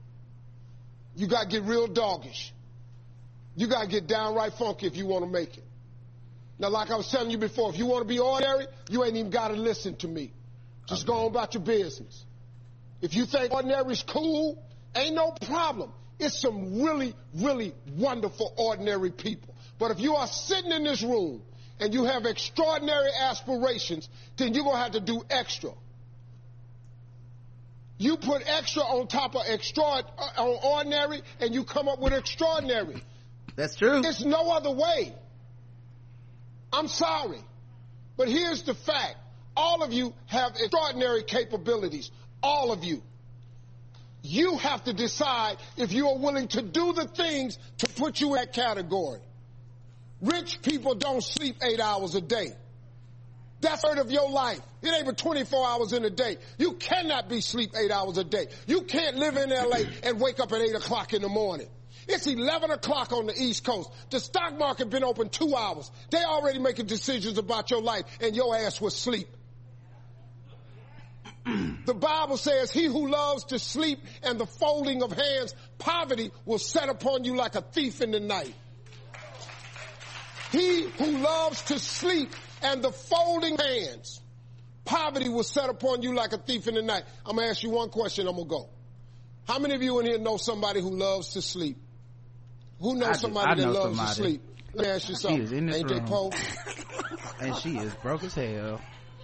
You got to get real doggish. You got to get downright funky if you want to make it. Now, like I was telling you before, if you want to be ordinary, you ain't even got to listen to me. Just go on about your business. If you think ordinary's cool, ain't no problem. It's some really, really wonderful ordinary people. But if you are sitting in this room and you have extraordinary aspirations, then you're going to have to do extra. You put extra on top of on ordinary, and you come up with extraordinary. That's true. There's no other way. I'm sorry. But here's the fact. All of you have extraordinary capabilities. All of you. You have to decide if you are willing to do the things to put you in that category. Rich people don't sleep 8 hours a day. That's a third of your life. It ain't but 24 hours in a day. You cannot be sleep 8 hours a day. You can't live in LA and wake up at 8 o'clock in the morning. It's 11 o'clock on the East Coast. The stock market been open 2 hours. They already making decisions about your life and your ass was asleep. The Bible says, he who loves to sleep and the folding of hands, poverty will set upon you like a thief in the night. He who loves to sleep and the folding hands, poverty will set upon you like a thief in the night. I'm going to ask you one question, I'm going to go. How many of you in here know somebody who loves to sleep? Who knows somebody that loves to sleep? Let me ask you something. Ain't they Poe? And she is broke as hell.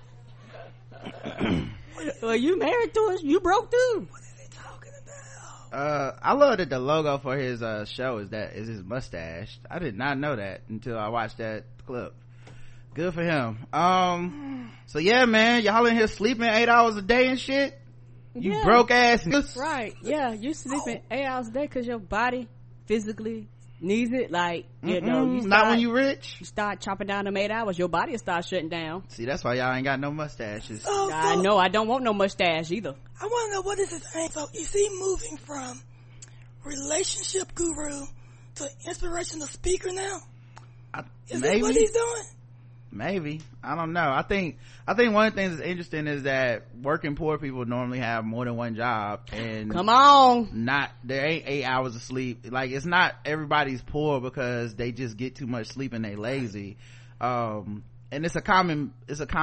Well, you married to us, you broke too. What are they talking about? I love that the logo for his show is his mustache. I did not know that until I watched that clip. Good for him. So yeah, man, y'all in here sleeping 8 hours a day and shit. You broke ass. Right. Yeah, you sleeping 8 hours a day because your body physically needs it. Like, you know, not when you rich. You start chopping down them 8 hours, your body will start shutting down. See, that's why y'all ain't got no mustaches. I know, I don't want no mustache either. I want to know, what is his aim? So is he moving from relationship guru to inspirational speaker now? Is this what he's doing? Maybe. I don't know. I think one of the things that's interesting is that working poor people normally have more than one job, and come on, there ain't 8 hours of sleep. Like, it's not everybody's poor because they just get too much sleep and they lazy. And it's a common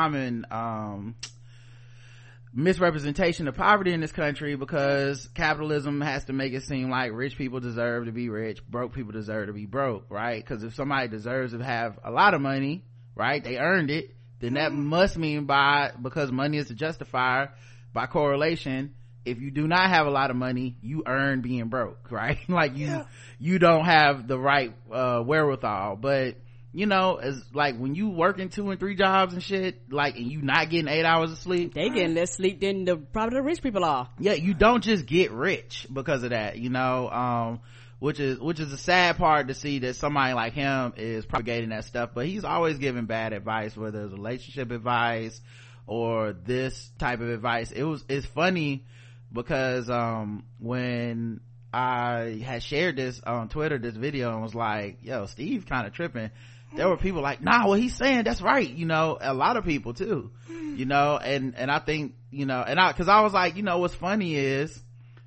misrepresentation of poverty in this country, because capitalism has to make it seem like rich people deserve to be rich, broke people deserve to be broke, right? Because if somebody deserves to have a lot of money, right, they earned it, then that must mean because money is a justifier, by correlation, if you do not have a lot of money, you earn being broke, right? Like, you don't have the right wherewithal. But you know, as like when you working 2 and 3 jobs and shit, like, and you not getting 8 hours of sleep, they getting less sleep than probably the rich people are. Yeah, you don't just get rich because of that, you know. Which is a sad part to see that somebody like him is propagating that stuff, but he's always giving bad advice, whether it's relationship advice or this type of advice. It's funny because when I had shared this on Twitter, this video, and was like, yo, Steve kind of tripping, there were people like, nah, what he's saying, that's right, you know. A lot of people too, you know. And I think, you know, because I was like, you know, what's funny is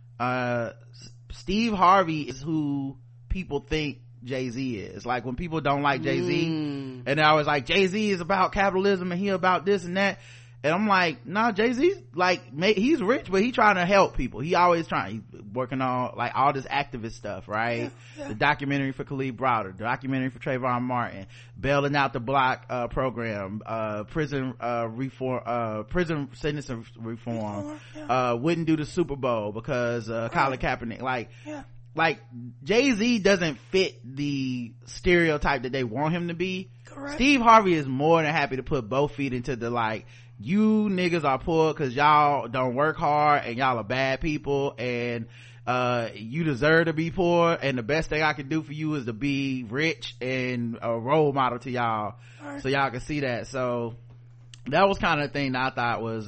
Steve Harvey is who people think Jay-Z is. Like, when people don't like Jay-Z, and I was like, Jay-Z is about capitalism and he about this and that, and I'm like, nah, Jay-Z's like, he's rich, but he trying to help people. He's working on like all this activist stuff, right? Yeah. The documentary for Khalid Browder, the documentary for Trayvon Martin, bailing out the block program, prison reform, prison sentencing reform, wouldn't do the Super Bowl because Colin Kaepernick, like Jay-Z doesn't fit the stereotype that they want him to be. Correct. Steve Harvey is more than happy to put both feet into the, like, you niggas are poor because y'all don't work hard and y'all are bad people, and you deserve to be poor, and the best thing I can do for you is to be rich and a role model to y'all, so y'all can see that. So that was kind of the thing that I thought was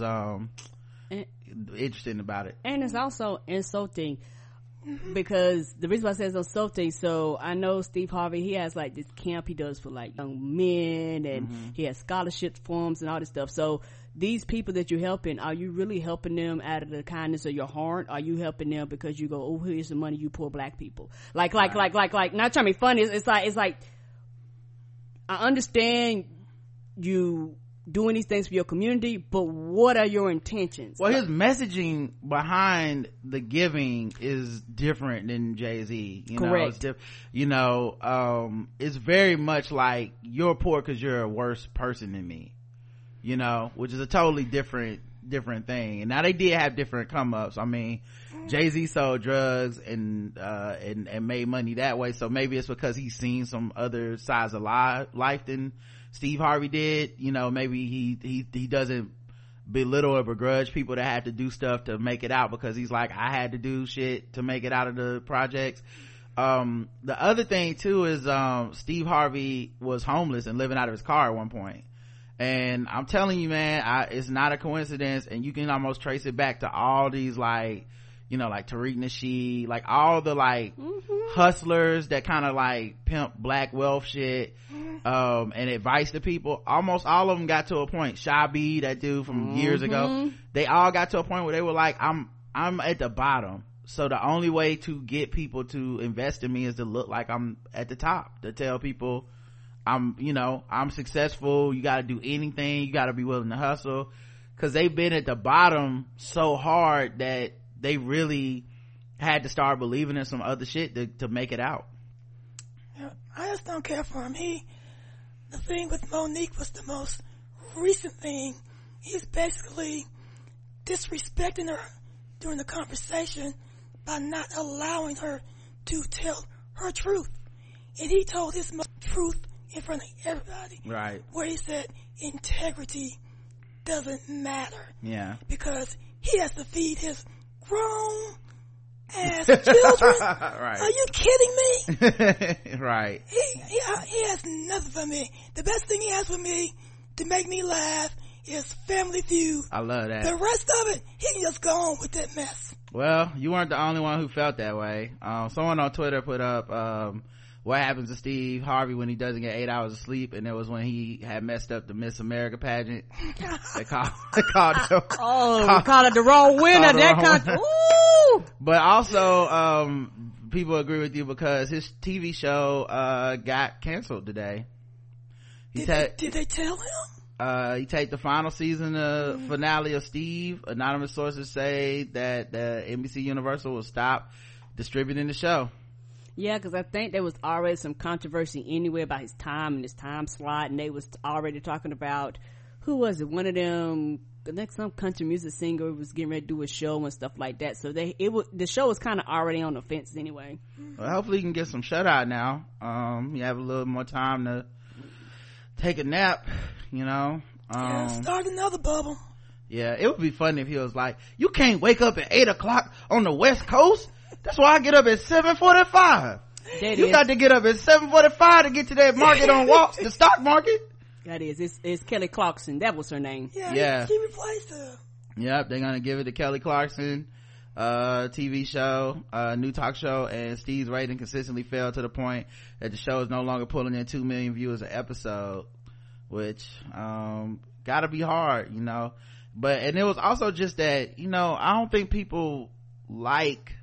interesting about it. And it's also insulting, because the reason why I say it's insulting, so I know Steve Harvey, he has like this camp he does for like young men, and he has scholarship forms and all this stuff. So these people that you're helping, are you really helping them out of the kindness of your heart? Are you helping them because you go, oh, here's the money, you poor black people? Like, not trying to be funny. It's like, I understand you doing these things for your community, but what are your intentions? Well, his messaging behind the giving is different than Jay-Z, you Correct. Know, it's very much like, you're poor because you're a worse person than me, you know, which is a totally different thing. And now they did have different come ups. I mean, Jay-Z sold drugs and made money that way, so maybe it's because he's seen some other sides of life than Steve Harvey did. You know, maybe he doesn't belittle or begrudge people that had to do stuff to make it out, because he's like, I had to do shit to make it out of the projects. The other thing too is Steve Harvey was homeless and living out of his car at one point, and I'm telling you, man, it's not a coincidence, and you can almost trace it back to all these, like, you know, like Tariq Nasheed, like all the like hustlers that kind of like pimp black wealth shit, and advice to people. Almost all of them got to a point. Shabi, that dude from years ago, they all got to a point where they were like, I'm at the bottom, so the only way to get people to invest in me is to look like I'm at the top, to tell people I'm successful. You got to do anything, you got to be willing to hustle, because they've been at the bottom so hard that they really had to start believing in some other shit to make it out. Yeah, I just don't care for him. The thing with Monique was the most recent thing. He's basically disrespecting her during the conversation by not allowing her to tell her truth. And he told his truth in front of everybody. Right. Where he said integrity doesn't matter. Yeah. Because he has to feed his grown ass children. Right. Are you kidding me? Right. He has nothing for me. The best thing he has for me to make me laugh is Family Feud. I love that. The rest of it, he can just go on with that mess. Well, you weren't the only one who felt that way. Someone on Twitter put up what happens to Steve Harvey when he doesn't get 8 hours of sleep, and it was when he had messed up the Miss America pageant. They called it the wrong winner. That country. Ooh. But also, people agree with you because his TV show got canceled today. Did they tell him? He taped the final season finale of Steve. Anonymous sources say that the NBC Universal will stop distributing the show. Yeah, because I think there was already some controversy anyway about his time and his time slot, and they was already talking about, who was it, one of them, I think some country music singer was getting ready to do a show and stuff like that, so the show was kind of already on the fence anyway. Well, hopefully you can get some shut eye now. You have a little more time to take a nap, start another bubble. Yeah, it would be funny if he was like, you can't wake up at 8 o'clock on the West Coast. That's why I get up at 7:45. You got to get up at 7:45 to get to that market on Walks, the stock market. That is, it's Kelly Clarkson. That was her name. Yeah. She replaced her. Yep, they're gonna give it to Kelly Clarkson, TV show, new talk show, and Steve's rating consistently fell to the point that the show is no longer pulling in 2 million viewers an episode, which gotta be hard, but and it was also just that, I don't think people like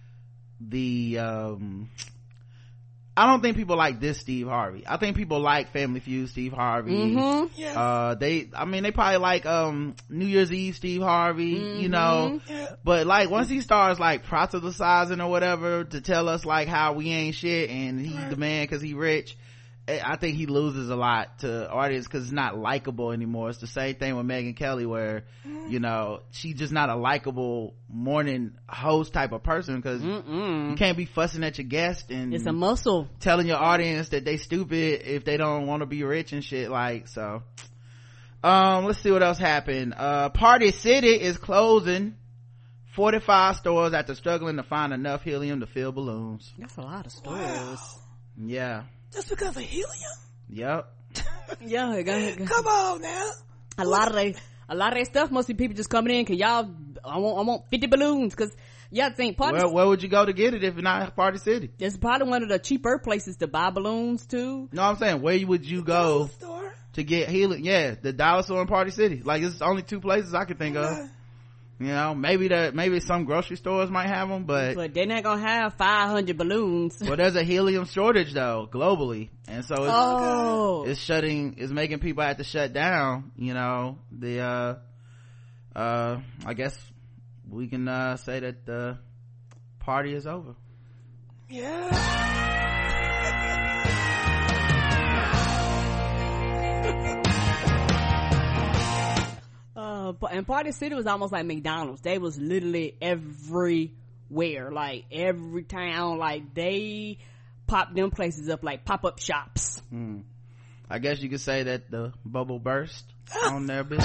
I don't think people like this Steve Harvey. I think people like Family Feud Steve Harvey. Yeah. They probably like New Year's Eve Steve Harvey, Yeah. but like once he starts like proselytizing or whatever to tell us like how we ain't shit and he's the man because he rich, I think he loses a lot to audience because it's not likable anymore. It's the same thing with Megyn Kelly where she's just not a likable morning host type of person because you can't be fussing at your guest and it's a muscle telling your audience that they stupid if they don't want to be rich and shit. Like, so let's see what else happened. Party City is closing 45 stores after struggling to find enough helium to fill balloons. That's a lot of stores. Wow. Yeah. Just because of helium? Yep. Yeah. Come on now. A lot of that stuff, mostly people just coming in because I want 50 balloons because y'all think Party. Where would you go to get it if not Party City? It's probably one of the cheaper places to buy balloons too. No, I'm saying where would you go Store? to get helium? Yeah, the Dollar Store in Party City. Like, it's only 2 places I could think of. Maybe some grocery stores might have them, but they're not gonna have 500 balloons. Well, there's a helium shortage though globally, and so it's making people have to shut down. I guess we can say that the party is over. Yeah. And Party City was almost like McDonald's. They was literally everywhere, like every town, like they popped them places up like pop-up shops. I guess you could say that the bubble burst on their business.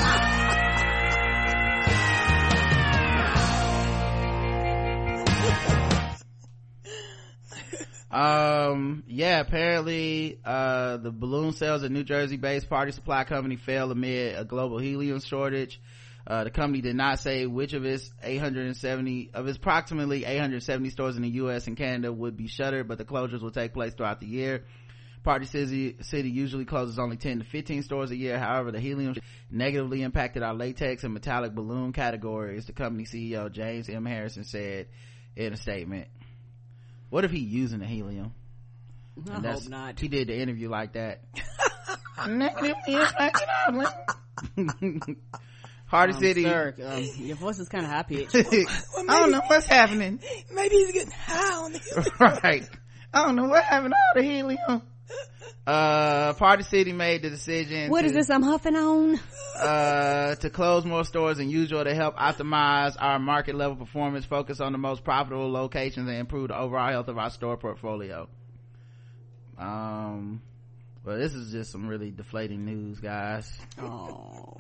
Yeah, apparently the balloon sales at New Jersey based Party Supply Company failed amid a global helium shortage. The company did not say which of its approximately 870 stores in the US and Canada would be shuttered, but the closures will take place throughout the year. Party City usually closes only 10 to 15 stores a year. However, the helium negatively impacted our latex and metallic balloon categories, the company CEO James M. Harrison said in a statement. What if he using the helium? I hope not. He did the interview like that. Party City. Sir, your voice is kind of high pitched. I don't know what's happening. Maybe he's getting high on the helium. Right. I don't know what happened to all the helium. Party City made the decision. What is this I'm huffing on? To close more stores than usual to help optimize our market level performance, focus on the most profitable locations, and improve the overall health of our store portfolio. Well, this is just some really deflating news, guys. Oh.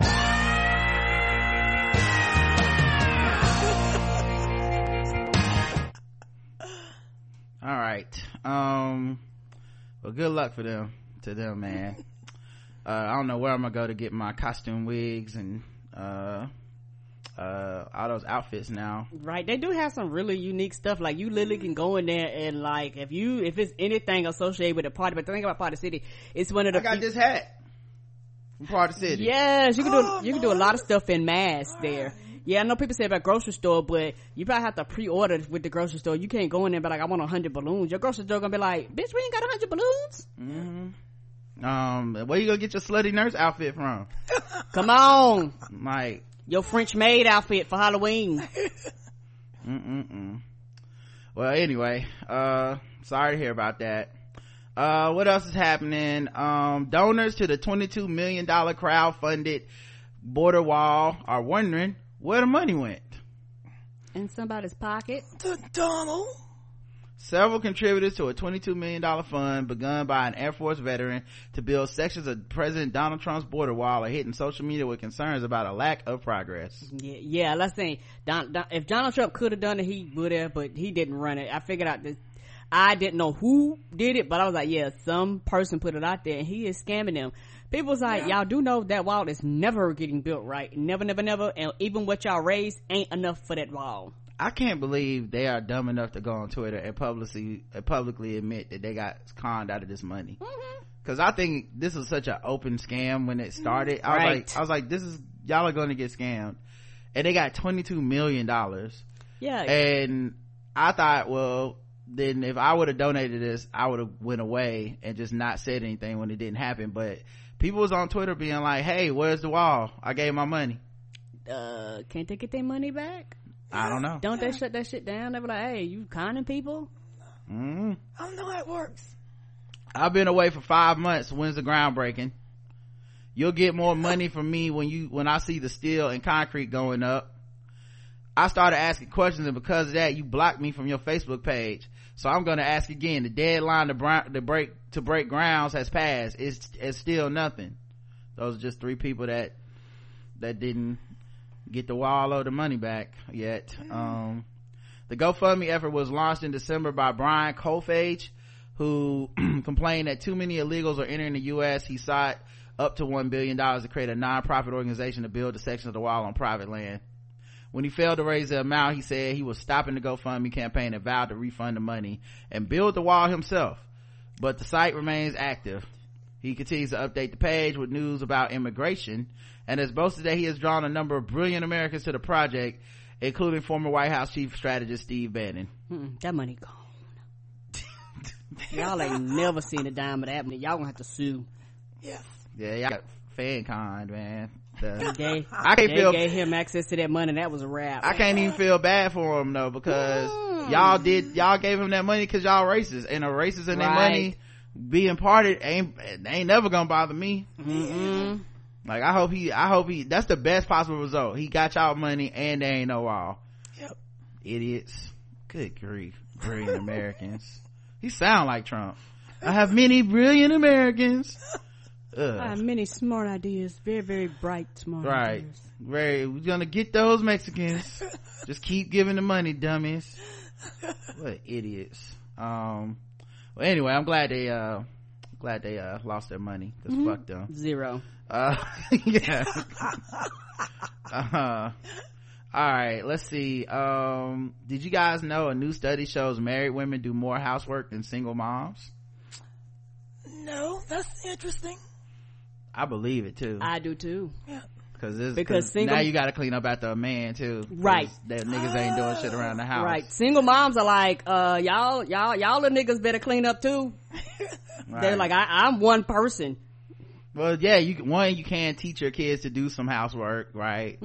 All right. Well, good luck to them, man. I don't know where I'm gonna go to get my costume wigs and all those outfits now. Right, they do have some really unique stuff. Like, you literally can go in there and, like, if it's anything associated with a party. But the thing about Party City, it's one of the. I got this hat from Party City. Yes, you can do a lot of stuff in mass there. Yeah, I know people say about grocery store, but you probably have to pre-order with the grocery store. You can't go in there and be like, I want 100 balloons. Your grocery store gonna be like, bitch, we ain't got 100 balloons. Where you gonna get your slutty nurse outfit from? Come on, like your French maid outfit for Halloween. Well, anyway, sorry to hear about that. What else is happening? Donors to the $22 million crowd-funded border wall are wondering where the money went. In somebody's pocket. The Donald. Several contributors to a $22 million fund begun by an Air Force veteran to build sections of President Donald Trump's border wall are hitting social media with concerns about a lack of progress. Yeah, let's say if Donald Trump could have done it, he would have, but he didn't run it. I figured out this. I didn't know who did it, but I was like, yeah, some person put it out there and he is scamming them. People was like, y'all do know that wall is never getting built, right? Never. And even what y'all raised ain't enough for that wall. I can't believe they are dumb enough to go on Twitter and publicly admit that they got conned out of this money. Cause I think this was such an open scam when it started. I was like, y'all are going to get scammed. And they got $22 million. Yeah. And I thought, well, then if I would have donated this, I would have went away and just not said anything when it didn't happen. But people was on Twitter being like, hey, where's the wall? I gave my money. Can't they get their money back? I don't know. Don't they shut that shit down? They be like, hey, you conning people? I don't know how it works. I've been away for 5 months. When's the groundbreaking? You'll get more money from me when I see the steel and concrete going up. I started asking questions, and because of that, you blocked me from your Facebook page. So I'm going to ask again. The deadline to break grounds has passed. It's still nothing. Those are just 3 people that didn't get the wall or the money back yet. The GoFundMe effort was launched in December by Brian Kolfage, who complained that too many illegals are entering the U.S. He sought up to $1 billion to create a non-profit organization to build a section of the wall on private land. When he failed to raise the amount, he said he was stopping the GoFundMe campaign and vowed to refund the money and build the wall himself. But the site remains active. He continues to update the page with news about immigration and has boasted that he has drawn a number of brilliant Americans to the project, including former White House chief strategist Steve Bannon. That money gone. Y'all ain't never seen a dime of that money. Y'all gonna have to sue. Yes. Yeah, y'all got FanCon, man. They gave him access to that money. That was a wrap. I can't even feel bad for him though, because y'all gave him that money because y'all racist, and the racist and their money being parted ain't never gonna bother me. Like, I hope he that's the best possible result. He got y'all money and there ain't no wall. Yep. Idiots. Good grief. Brilliant Americans. He sound like Trump. I have many brilliant Americans. I have many smart ideas, very, very bright smart ideas. We're gonna get those Mexicans. Just keep giving the money, dummies. What idiots. Well, anyway, I'm glad they lost their money, because fuck them. Zero. Yeah. All right, let's see. Did you guys know a new study shows married women do more housework than single moms? No, that's interesting. I believe it too. I do too. Yeah. Because now you gotta clean up after a man too. Right. That niggas ain't doing shit around the house. Right. Single moms are like, y'all the niggas better clean up too. Right. They're like, I'm one person. Well, yeah, you can teach your kids to do some housework, right?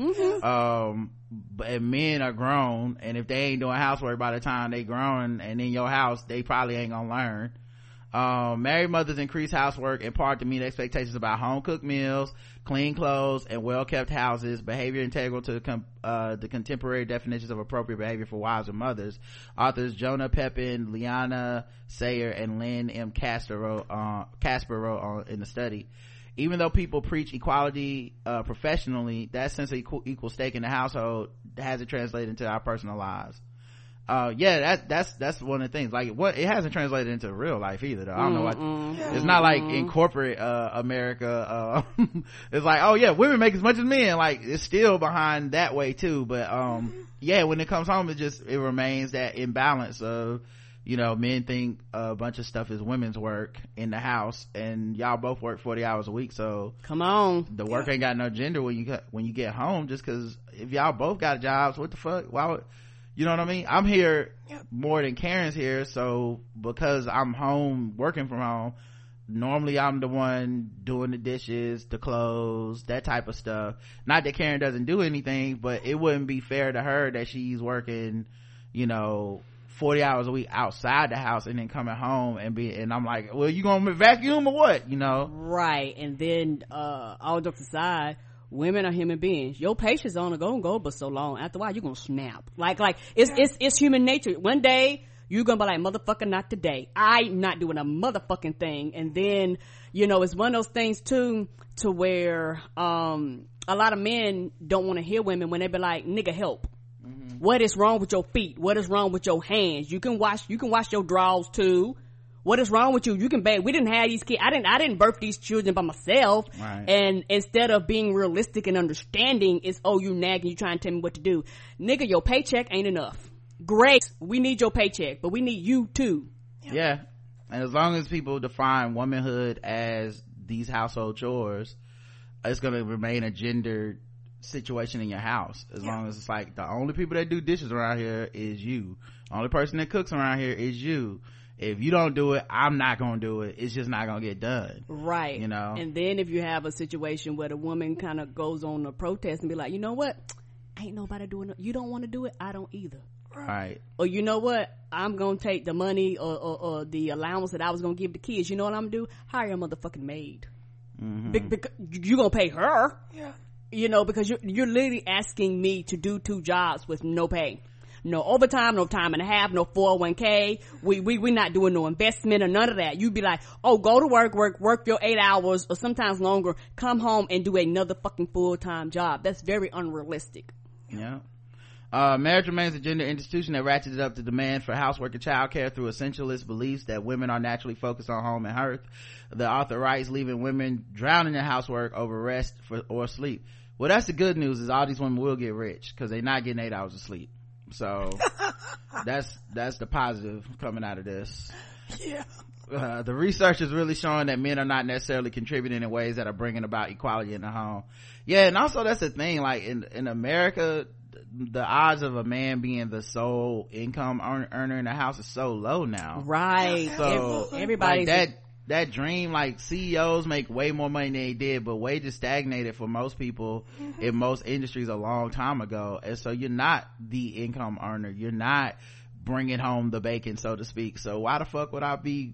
But men are grown, and if they ain't doing housework by the time they grown and in your house, they probably ain't gonna learn. Married mothers increase housework in part to meet expectations about home cooked meals, clean clothes, and well kept houses, behavior integral to the contemporary definitions of appropriate behavior for wives and mothers. Authors Jonah Pepin, Liana Sayer, and Lynn M. Casper wrote in the study. Even though people preach equality professionally, that sense of equal stake in the household hasn't translated into our personal lives. That's one of the things. Like, what, it hasn't translated into real life either though. I don't know what, it's not like in corporate America it's like, oh yeah, women make as much as men. Like, it's still behind that way too, but when it comes home, it remains that imbalance of, men think a bunch of stuff is women's work in the house, and y'all both work 40 hours a week, so come on, the work ain't got no gender when you get home. Just because if y'all both got jobs, what the fuck, why would, you know what I mean? I'm here more than Karen's here, so because I'm home working from home, normally I'm the one doing the dishes, the clothes, that type of stuff. Not that Karen doesn't do anything, but it wouldn't be fair to her that she's working 40 hours a week outside the house and then coming home and I'm like, well, you gonna vacuum or what? Right. And then all jokes aside, women are human beings. Your patience only gonna go but so long. After a while, you're gonna snap. Like it's human nature. One day you're gonna be like, motherfucker, not today. I'm not doing a motherfucking thing. And then it's one of those things too, to where a lot of men don't want to hear women when they be like, nigga, help. What is wrong with your feet? What is wrong with your hands? You can wash your drawers too. What is wrong with you? You can bathe. We didn't have these kids. I didn't birth these children by myself. Right. And instead of being realistic and understanding, it's, oh, you nagging, you trying to tell me what to do. Nigga, your paycheck ain't enough. Great. We need your paycheck, but we need you too. Yeah. And as long as people define womanhood as these household chores, it's going to remain a gendered situation in your house. As long as it's like, the only people that do dishes around here is you. The only person that cooks around here is you. If you don't do it, I'm not gonna do it. It's just not gonna get done. Right. And then if you have a situation where the woman kind of goes on a protest and be like, you know what? Ain't nobody doing it. You don't want to do it. I don't either. Right. Or you know what? I'm gonna take the money or the allowance that I was gonna give the kids. You know what I'm gonna do? Hire a motherfucking maid. Because you gonna pay her. Yeah. Because you're literally asking me to do 2 jobs with no pay. No overtime, no time and a half, no 401k. We not doing no investment or none of that. You'd be like, oh, go to work your 8 hours or sometimes longer, come home and do another fucking full-time job. That's very unrealistic. Yeah. Marriage remains a gender institution that ratchets up the demand for housework and childcare through essentialist beliefs that women are naturally focused on home and hearth. The author writes, leaving women drowning in housework over rest or sleep. Well, that's the good news, is all these women will get rich because they're not getting 8 hours of sleep. So that's the positive coming out of this. Yeah. The research is really showing that men are not necessarily contributing in ways that are bringing about equality in the home. Yeah, and also that's the thing, like in America, the odds of a man being the sole income earner in the house is so low now. Right. So everybody's like that dream, like CEOs make way more money than they did, but wages stagnated for most people in most industries a long time ago. And so you're not the income earner. You're not bringing home the bacon, so to speak. So why the fuck would I be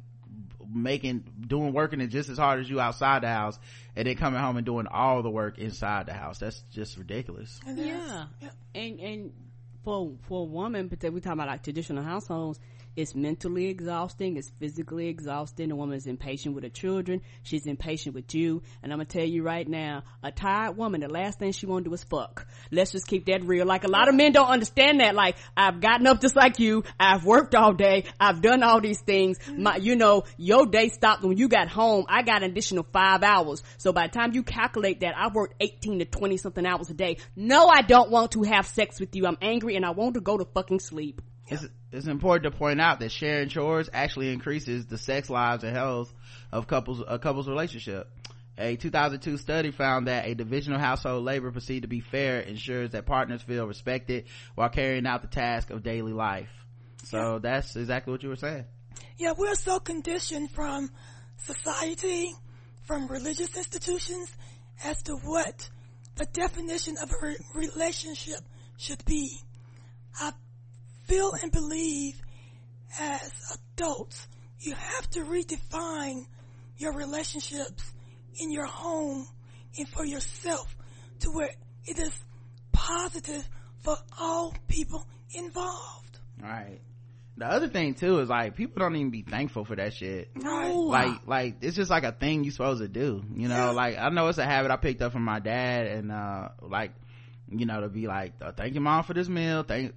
working it just as hard as you outside the house and then coming home and doing all the work inside the house? That's just ridiculous. Yeah. And for a woman, but we talking about like traditional households, it's mentally exhausting, it's physically exhausting. The woman's impatient with her children, she's impatient with you, and I'm gonna tell you right now, a tired woman, the last thing she want to do is fuck. Let's just keep that real. Like, a lot of men don't understand that. Like, I've gotten up just like you, I've worked all day, I've done all these things, your day stopped when you got home. I got an additional 5 hours, so by the time you calculate that, I worked 18 to 20 something hours a day. No, I don't want to have sex with you. I'm angry and I want to go to fucking sleep. It's important to point out that sharing chores actually increases the sex lives and health of a couple's relationship. A 2002 study found that a division of household labor perceived to be fair ensures that partners feel respected while carrying out the task of daily life. So that's exactly what you were saying. Yeah, we're so conditioned from society, from religious institutions, as to what the definition of a relationship should be. I feel and believe as adults, you have to redefine your relationships in your home and for yourself to where it is positive for all people involved. Right. The other thing too is like, people don't even be thankful for that shit. Right. Like it's just like a thing you supposed to do, you know. Like, I know it's a habit I picked up from my dad, and to be like, thank your mom for this meal, thank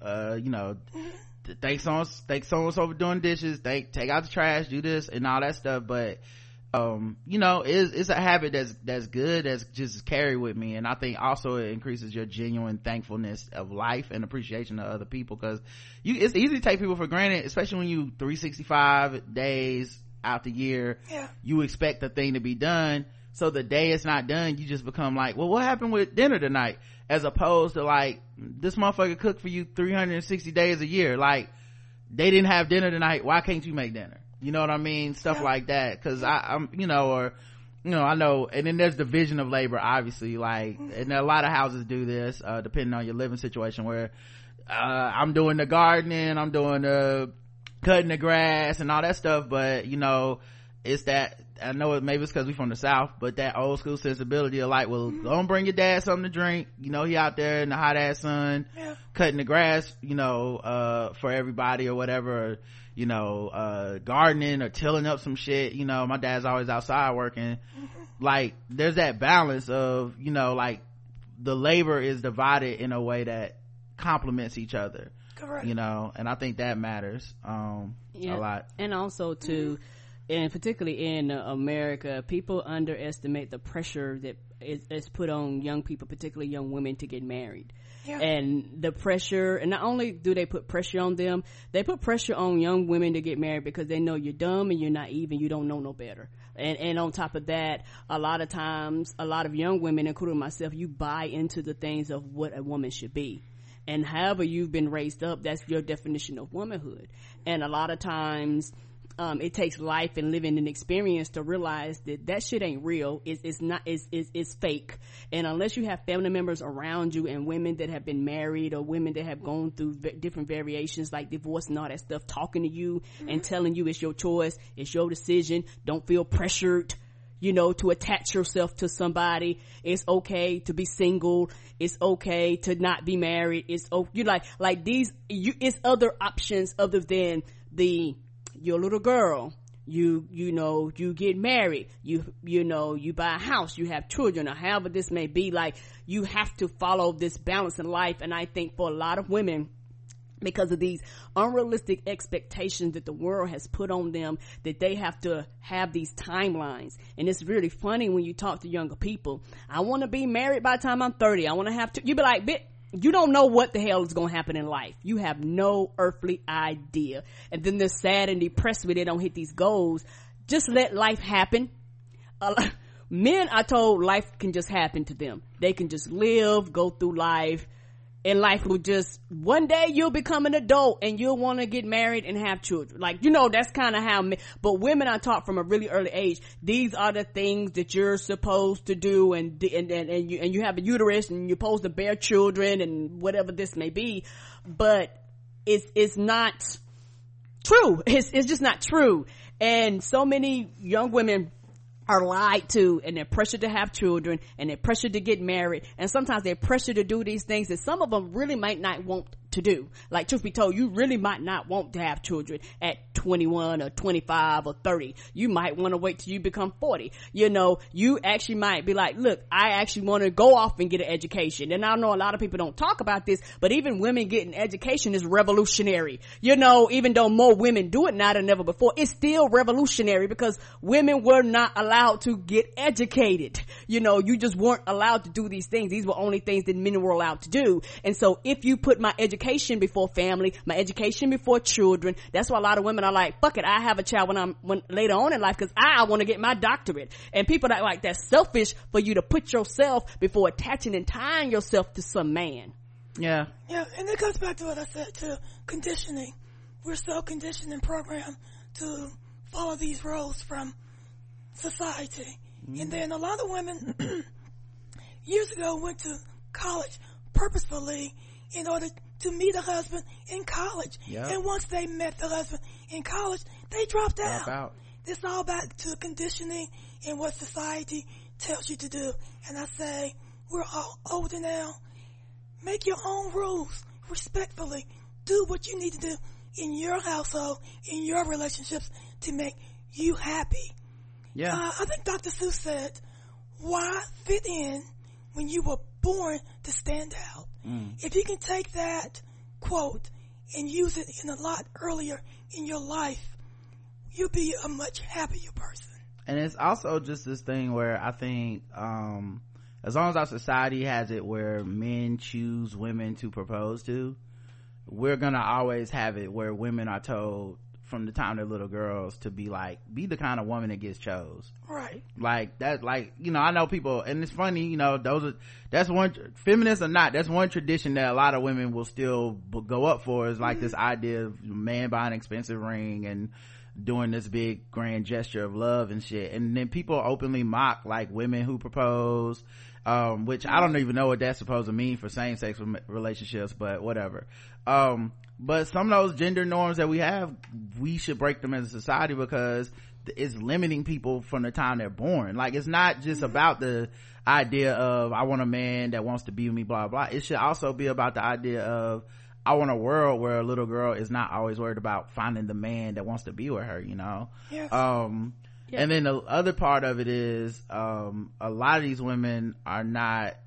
so-and-so for doing dishes, take out the trash, do this and all that stuff. But it's a habit that's good, that's just carried with me. And I think also it increases your genuine thankfulness of life and appreciation of other people, because it's easy to take people for granted, especially when you 365 days out the year. You expect the thing to be done, so the day it's not done, you just become like, well, what happened with dinner tonight? As opposed to like, this motherfucker cooked for you 360 days a year. Like, they didn't have dinner tonight, why can't you make dinner? You know what I mean? Stuff like that. Cause I know, and then there's division of labor, obviously, like, and a lot of houses do this, depending on your living situation, where, I'm doing the gardening, I'm doing the cutting the grass and all that stuff, but it's that, I know maybe it's because we from the South, but that old school sensibility of like, well, don't bring your dad something to drink, he out there in the hot ass sun cutting the grass, for everybody or whatever, gardening or tilling up some shit. My dad's always outside working. Like, there's that balance of, like, the labor is divided in a way that complements each other. Correct. And I think that matters a lot. And also too, and particularly in America, people underestimate the pressure that is put on young people, particularly young women, to get married. And the pressure, and not only do they put pressure on them, they put pressure on young women to get married because they know you're dumb and you're naive and you don't know no better. And on top of that, a lot of times, a lot of young women, including myself, you buy into the things of what a woman should be. And however you've been raised up, that's your definition of womanhood. And a lot of times, it takes life and living and experience to realize that shit ain't real. It's fake. And unless you have family members around you and women that have been married or women that have gone through different variations like divorce and all that stuff, talking to you and telling you it's your choice, it's your decision, don't feel pressured, to attach yourself to somebody. It's okay to be single. It's okay to not be married. It's it's other options other than your little girl, you get married, you buy a house, you have children, or however this may be. Like, you have to follow this balance in life. And I think for a lot of women, because of these unrealistic expectations that the world has put on them, that they have to have these timelines. And it's really funny when you talk to younger people. I want to be married by the time I'm 30. I want to have to, you be like, bitch, you don't know what the hell is going to happen in life. You have no earthly idea. And then they're sad and depressed when they don't hit these goals. Just let life happen. Men are told life can just happen to them. They can just live, go through life, and life will just, one day you'll become an adult and you'll want to get married and have children. Like, that's kind of how but women are taught from a really early age, these are the things that you're supposed to do, and you have a uterus and you're supposed to bear children and whatever this may be. But it's not true. It's just not true. And so many young women are lied to, and they're pressured to have children, and they're pressured to get married, and sometimes they're pressured to do these things that some of them really might not want to do. Like, truth be told, you really might not want to have children at 21 or 25 or 30. You might want to wait till you become 40. You know, you actually might be like, look, I actually want to go off and get an education. And I know a lot of people don't talk about this, but even women getting education is revolutionary. You know, even though more women do it now than ever before, it's still revolutionary because women were not allowed to get educated. You know, you just weren't allowed to do these things. These were only things that men were allowed to do. And so if you put my education before family, my education before children, that's why a lot of women are like, fuck it, I have a child when later on in life because I want to get my doctorate. And people that like that's selfish for you to put yourself before attaching and tying yourself to some man. Yeah, and it goes back to what I said, to conditioning. We're so conditioned and programmed to follow these roles from society. And then a lot of women years ago went to college purposefully in order to meet a husband in college. Yep. And once they met the husband in college, they dropped out. It's all back to conditioning and what society tells you to do. And I say, we're all older now. Make your own rules respectfully. Do what you need to do in your household, in your relationships to make you happy. Yeah. I think Dr. Seuss said, why fit in when you were born to stand out? If you can take that quote and use it in a lot earlier in your life, you'll be a much happier person. And it's also just this thing where I think, as long as our society has it where men choose women to propose to, we're gonna always have it where women are told from the time they're little girls to be the kind of woman that gets chose. Right. Like that, like, you know, I know people, and it's funny, you know, that's one, feminist or not, that's one tradition that a lot of women will still go up for, is like this idea of man buying an expensive ring and doing this big grand gesture of love and shit. And then people openly mock like women who propose, which I don't even know what that's supposed to mean for same-sex relationships, but whatever. But some of those gender norms that we have, we should break them as a society because it's limiting people from the time they're born. Like, it's not just about the idea of I want a man that wants to be with me, blah blah. It should also be about the idea of I want a world where a little girl is not always worried about finding the man that wants to be with her, you know. Yes. And then the other part of it is a lot of these women are not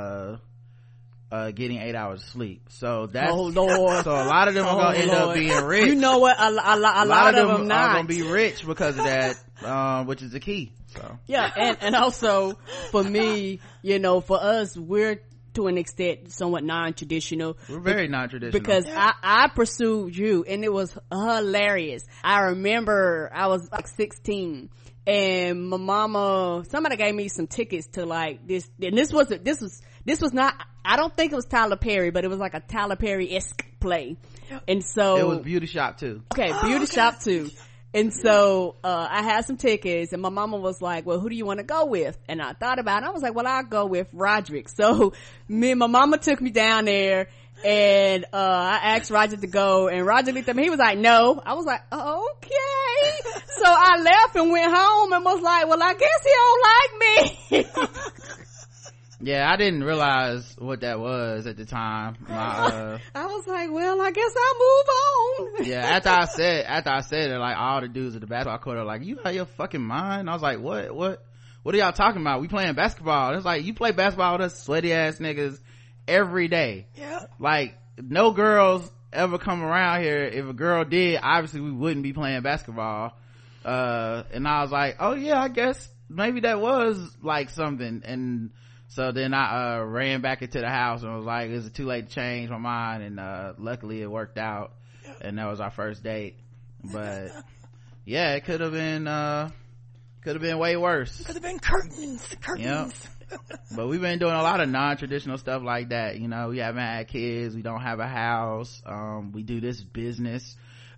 getting 8 hours of sleep, so that's so a lot of them are gonna end up being rich. You know what, a lot of them not are gonna be rich because of that, which is the key. So yeah, and also for me, you know, for us, we're to an extent somewhat non-traditional. We're very non-traditional because I pursued you and it was hilarious. I remember I was like 16 and my mama, somebody gave me some tickets to like this, and this was not, I don't think it was Tyler Perry, but it was like a Tyler Perry-esque play. And so it was Beauty Shop 2. Okay, Beauty Shop 2. And so I had some tickets and my mama was like, well, who do you want to go with? And I thought about it. I was like, well, I'll go with Roderick. So me and my mama took me down there and I asked Roger to go, and Roger looked at me, he was like, no. I was like, okay. So I left and went home and was like, well, I guess he don't like me. Yeah, I didn't realize what that was at the time. I was like, well, I guess I'll move on. Yeah, after I said it, like all the dudes at the basketball court are like, you out of your fucking mind? I was like, what are y'all talking about? We playing basketball. It's like, you play basketball with us sweaty ass niggas every day. Yeah. Like, no girls ever come around here. If a girl did, obviously we wouldn't be playing basketball. And I was like, oh yeah, I guess maybe that was like something. And so then I ran back into the house and was like, is it too late to change my mind? And luckily it worked out, and that was our first date. But yeah, it could have been way worse. Could have been curtains. Yep. But we've been doing a lot of non-traditional stuff like that, you know. We haven't had kids, we don't have a house, we do this business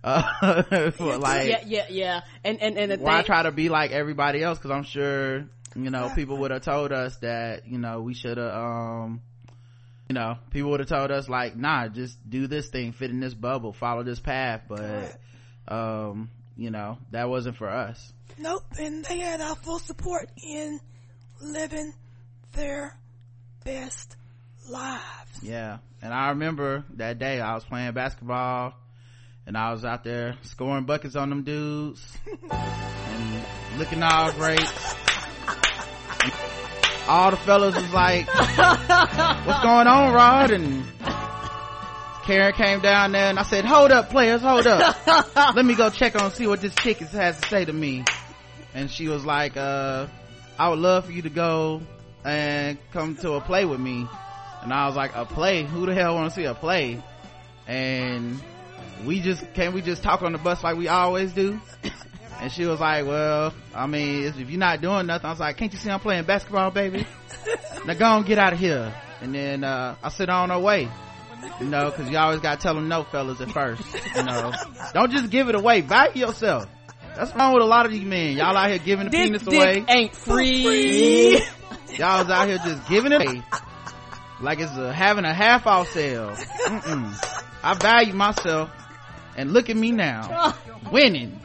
for like yeah and why try to be like everybody else? Because I'm sure, you know, people would have told us that, you know, we should have you know, people would have told us like, nah, just do this thing, fit in this bubble, follow this path. But you know, that wasn't for us. Nope. And they had our full support in living their best lives. Yeah. And I remember that day I was playing basketball and I was out there scoring buckets on them dudes and looking all great. And all the fellas was like, what's going on, Rod? And Karen came down there and I said, hold up, players, hold up. Let me go check on, see what this chick has to say to me. And she was like, I would love for you to go and come to a play with me. And I was like, a play? Who the hell want to see a play? And can't we just talk on the bus like we always do? And she was like, well, I mean, if you're not doing nothing. I was like, can't you see I'm playing basketball, baby? Now go on, get out of here. And then I sit on her way, you know, because you always gotta tell them no, fellas, at first, you know. Don't just give it away. Value yourself. That's wrong with a lot of these men. Y'all out here giving the penis away. Ain't free. Y'all is out here just giving it away like it's having a half off sale. I value myself, and look at me now, winning.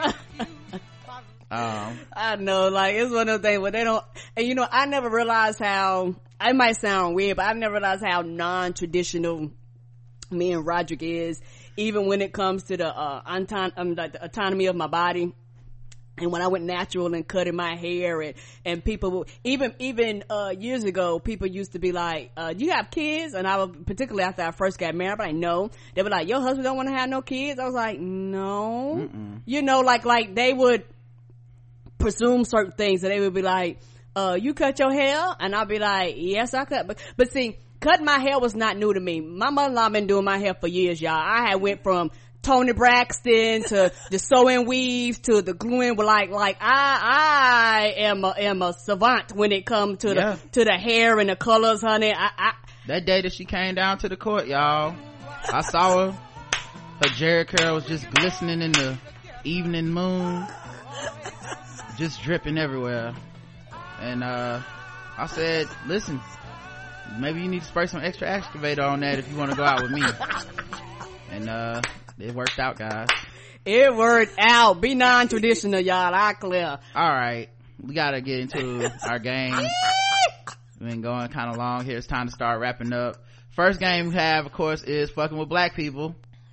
I know, like, it's one of those things where they don't, and you know, I never realized how, it might sound weird, but I never realized how non-traditional me and Roderick is, even when it comes to the the autonomy of my body. And when I went natural and cutting my hair, and people, even years ago, people used to be like, do you have kids? And I was, particularly after I first got married, I'm like, no. They were like, your husband don't want to have no kids? I was like, no. You know, like they would presume certain things, and they would be like, you cut your hair? And I'll be like, yes, I cut. But see, cutting my hair was not new to me. My mother-in-law been doing my hair for years, y'all. I had went from Tony Braxton to the sewing weaves to the gluing. Like I am a savant when it comes to the hair and the colors, honey. That day that she came down to the court, y'all, I saw her. Her Jerry curl was just glistening in the evening moon, just dripping everywhere. And I said, listen, maybe you need to spray some extra excavator on that if you want to go out with me. And it worked out, guys. It worked out. Be non-traditional, y'all. I clear. All right, we gotta get into our game. We've been going kind of long here. It's time to start wrapping up. First game we have, of course, is Fucking with Black People.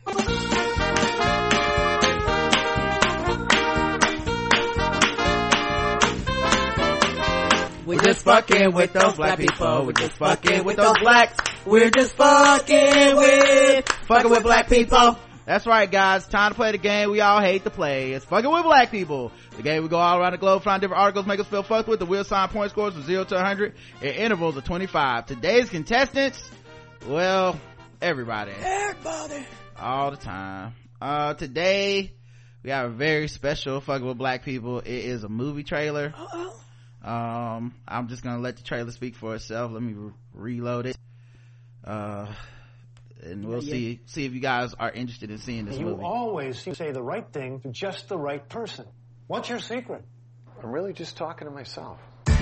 We're just fucking with those black people. We're just fucking with those blacks. We're just fucking with black people. That's right, guys. Time to play the game we all hate to play. It's Fucking with Black People. The game we go all around the globe, find different articles, make us feel fucked with. The wheel sign point scores from 0 to 100 in intervals of 25. Today's contestants, well, everybody. All the time. Today, we have a very special Fucking with Black People. It is a movie trailer. I'm just gonna let the trailer speak for itself. Let me reload it. And we'll see if you guys are interested in seeing this movie. You always say the right thing to just the right person. What's your secret? I'm really just talking to myself.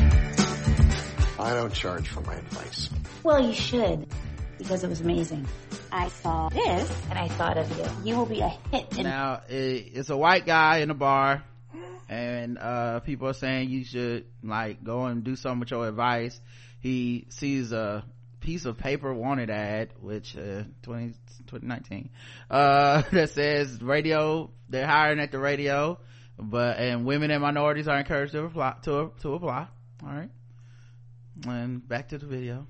I don't charge for my advice. Well, you should, because it was amazing. I saw this, and I thought of you. You will be a hit. Now, it's a white guy in a bar, and people are saying you should, like, go and do something with your advice. He sees a piece of paper wanted ad, which 2019 that says radio, they're hiring at the radio, and women and minorities are encouraged to apply. All right, and back to the video.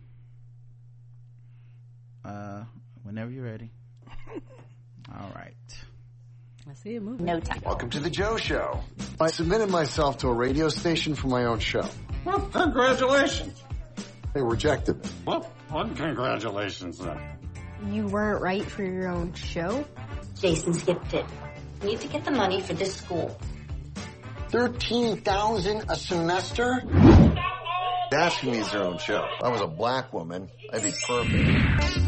Whenever you're ready. All right, I see it moving. No time. Welcome to the Joe Show. I submitted myself to a radio station for my own show. Well, congratulations. They rejected me. Well, congratulations then. You weren't right for your own show? Jason's gifted. We need to get the money for this school. $13,000 a semester? Asking me is their own show. If I was a black woman, I'd be perfect.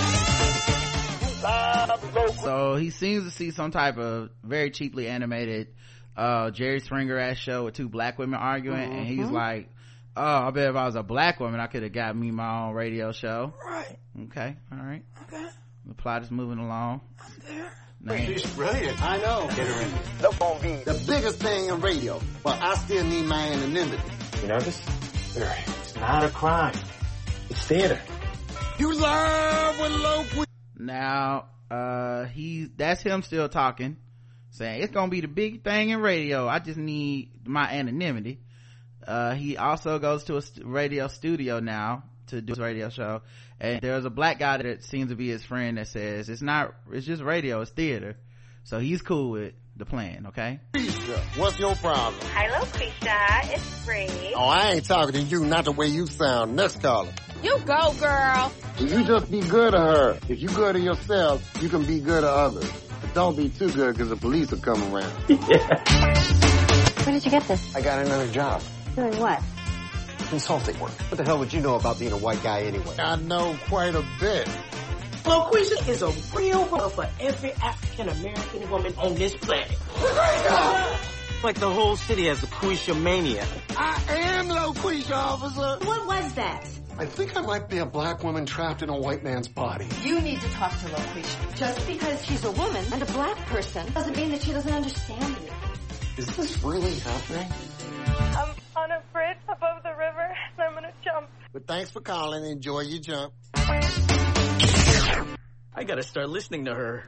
So he seems to see some type of very cheaply animated Jerry Springer ass show with two black women arguing, and he's like, oh, I bet if I was a black woman I could have got me my own radio show. Right. Okay, all right. Okay. The plot is moving along. I'm there. She's brilliant. I know. Get her in there. The phone be the biggest thing in radio, but I still need my anonymity. You nervous? Very. It's not a crime. It's theater. You love when Loquisha. Now, that's him still talking, saying it's gonna be the big thing in radio. I just need my anonymity. He also goes to a radio studio now to do his radio show, and there's a black guy that seems to be his friend that says it's just radio, it's theater. So he's cool with the plan. Okay, what's your problem? Hi, Loquisha, it's Bree. Oh, I ain't talking to you, not the way you sound. Next caller. You go, girl. If you just be good to her, if you good to yourself, you can be good to others. But don't be too good because the police will come around. Where did you get this? I got another job. Doing what? Consulting work. What the hell would you know about being a white guy anyway? I know quite a bit. Loquisha is a real role for every African-American woman on this planet. Like the whole city has Loquisha mania. I am Loquisha, officer. What was that? I think I might be a black woman trapped in a white man's body. You need to talk to Loquisha. Just because she's a woman and a black person doesn't mean that she doesn't understand you. Is this really happening? I'm on a bridge above the river, and I'm gonna jump. But thanks for calling. Enjoy your jump. I gotta start listening to her.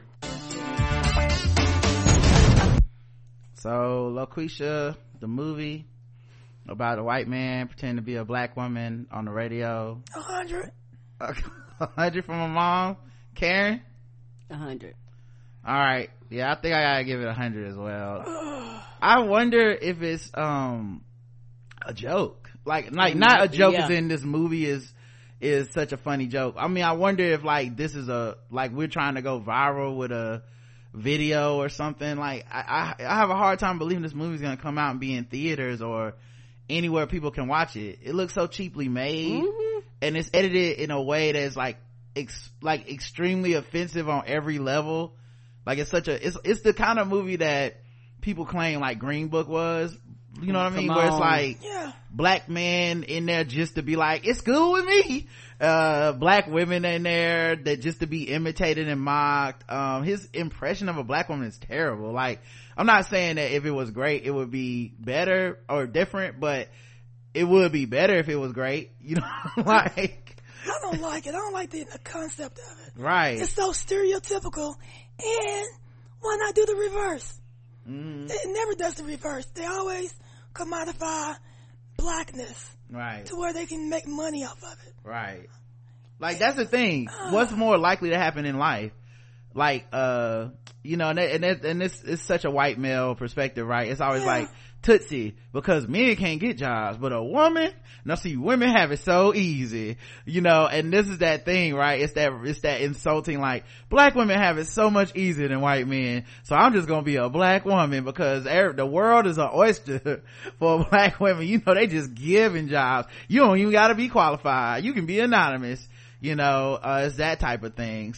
So Loquisha, the movie about a white man pretending to be a black woman on the radio. 100. 100 from my mom. Karen? 100. All right. Yeah, I think I gotta give it 100 as well. I wonder if it's a joke, like not a joke as in this movie is such a funny joke. I mean, I wonder if like this is we're trying to go viral with a video or something. Like I have a hard time believing this movie's gonna come out and be in theaters or anywhere people can watch it. It looks so cheaply made, and it's edited in a way that's like extremely offensive on every level. Like it's the kind of movie that people claim like Green Book was, you know what I mean, where it's like black men in there just to be like it's cool with me, black women in there that just to be imitated and mocked. His impression of a black woman is terrible. Like, I'm not saying that if it was great it would be better or different, but it would be better if it was great, you know. Like, I don't like it. I don't like the concept of it. Right, it's so stereotypical. And why not do the reverse? It never does the reverse. They always commodify blackness, right, to where they can make money off of it. Right. Like, that's the thing. What's more likely to happen in life? Like, you know, and this is such a white male perspective, right? It's always like Tootsie, because men can't get jobs, but a woman, now see, women have it so easy, you know. And this is that thing, right? It's that insulting, like, black women have it so much easier than white men, so I'm just gonna be a black woman because the world is an oyster for black women. You know, they just giving jobs. You don't even gotta be qualified, you can be anonymous, you know. It's that type of thing.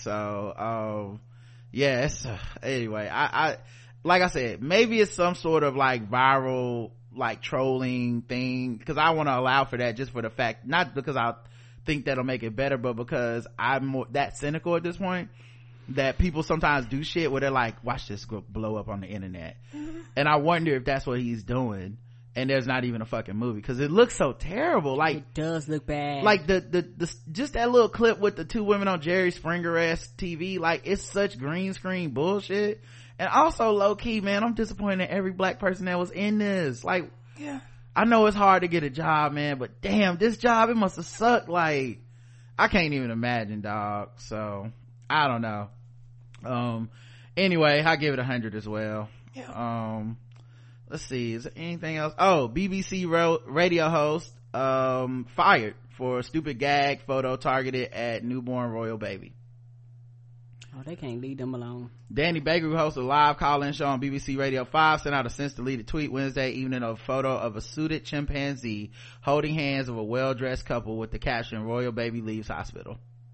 So yes, anyway, I like I said, maybe it's some sort of like viral, like trolling thing, because I want to allow for that, just for the fact, not because I think that'll make it better, but because I'm more that cynical at this point, that people sometimes do shit where they're like, watch this blow up on the internet. And I wonder if that's what he's doing, and there's not even a fucking movie, because it looks so terrible. Like, it does look bad. Like the just that little clip with the two women on Jerry Springer-esque TV, like, it's such green screen bullshit. And also, low-key, man, I'm disappointed in every black person that was in this. Like, I know it's hard to get a job, man, but damn, this job, it must have sucked. Like, I can't even imagine, dog. So I don't know. Anyway, I give it 100 as well. Let's see, is there anything else? BBC radio host fired for a stupid gag photo targeted at newborn royal baby. Oh, they can't leave them alone. Danny Baker, who hosts a live call-in show on BBC Radio 5, sent out a since-deleted tweet Wednesday evening of a photo of a suited chimpanzee holding hands of a well-dressed couple with the caption, "Royal baby leaves hospital."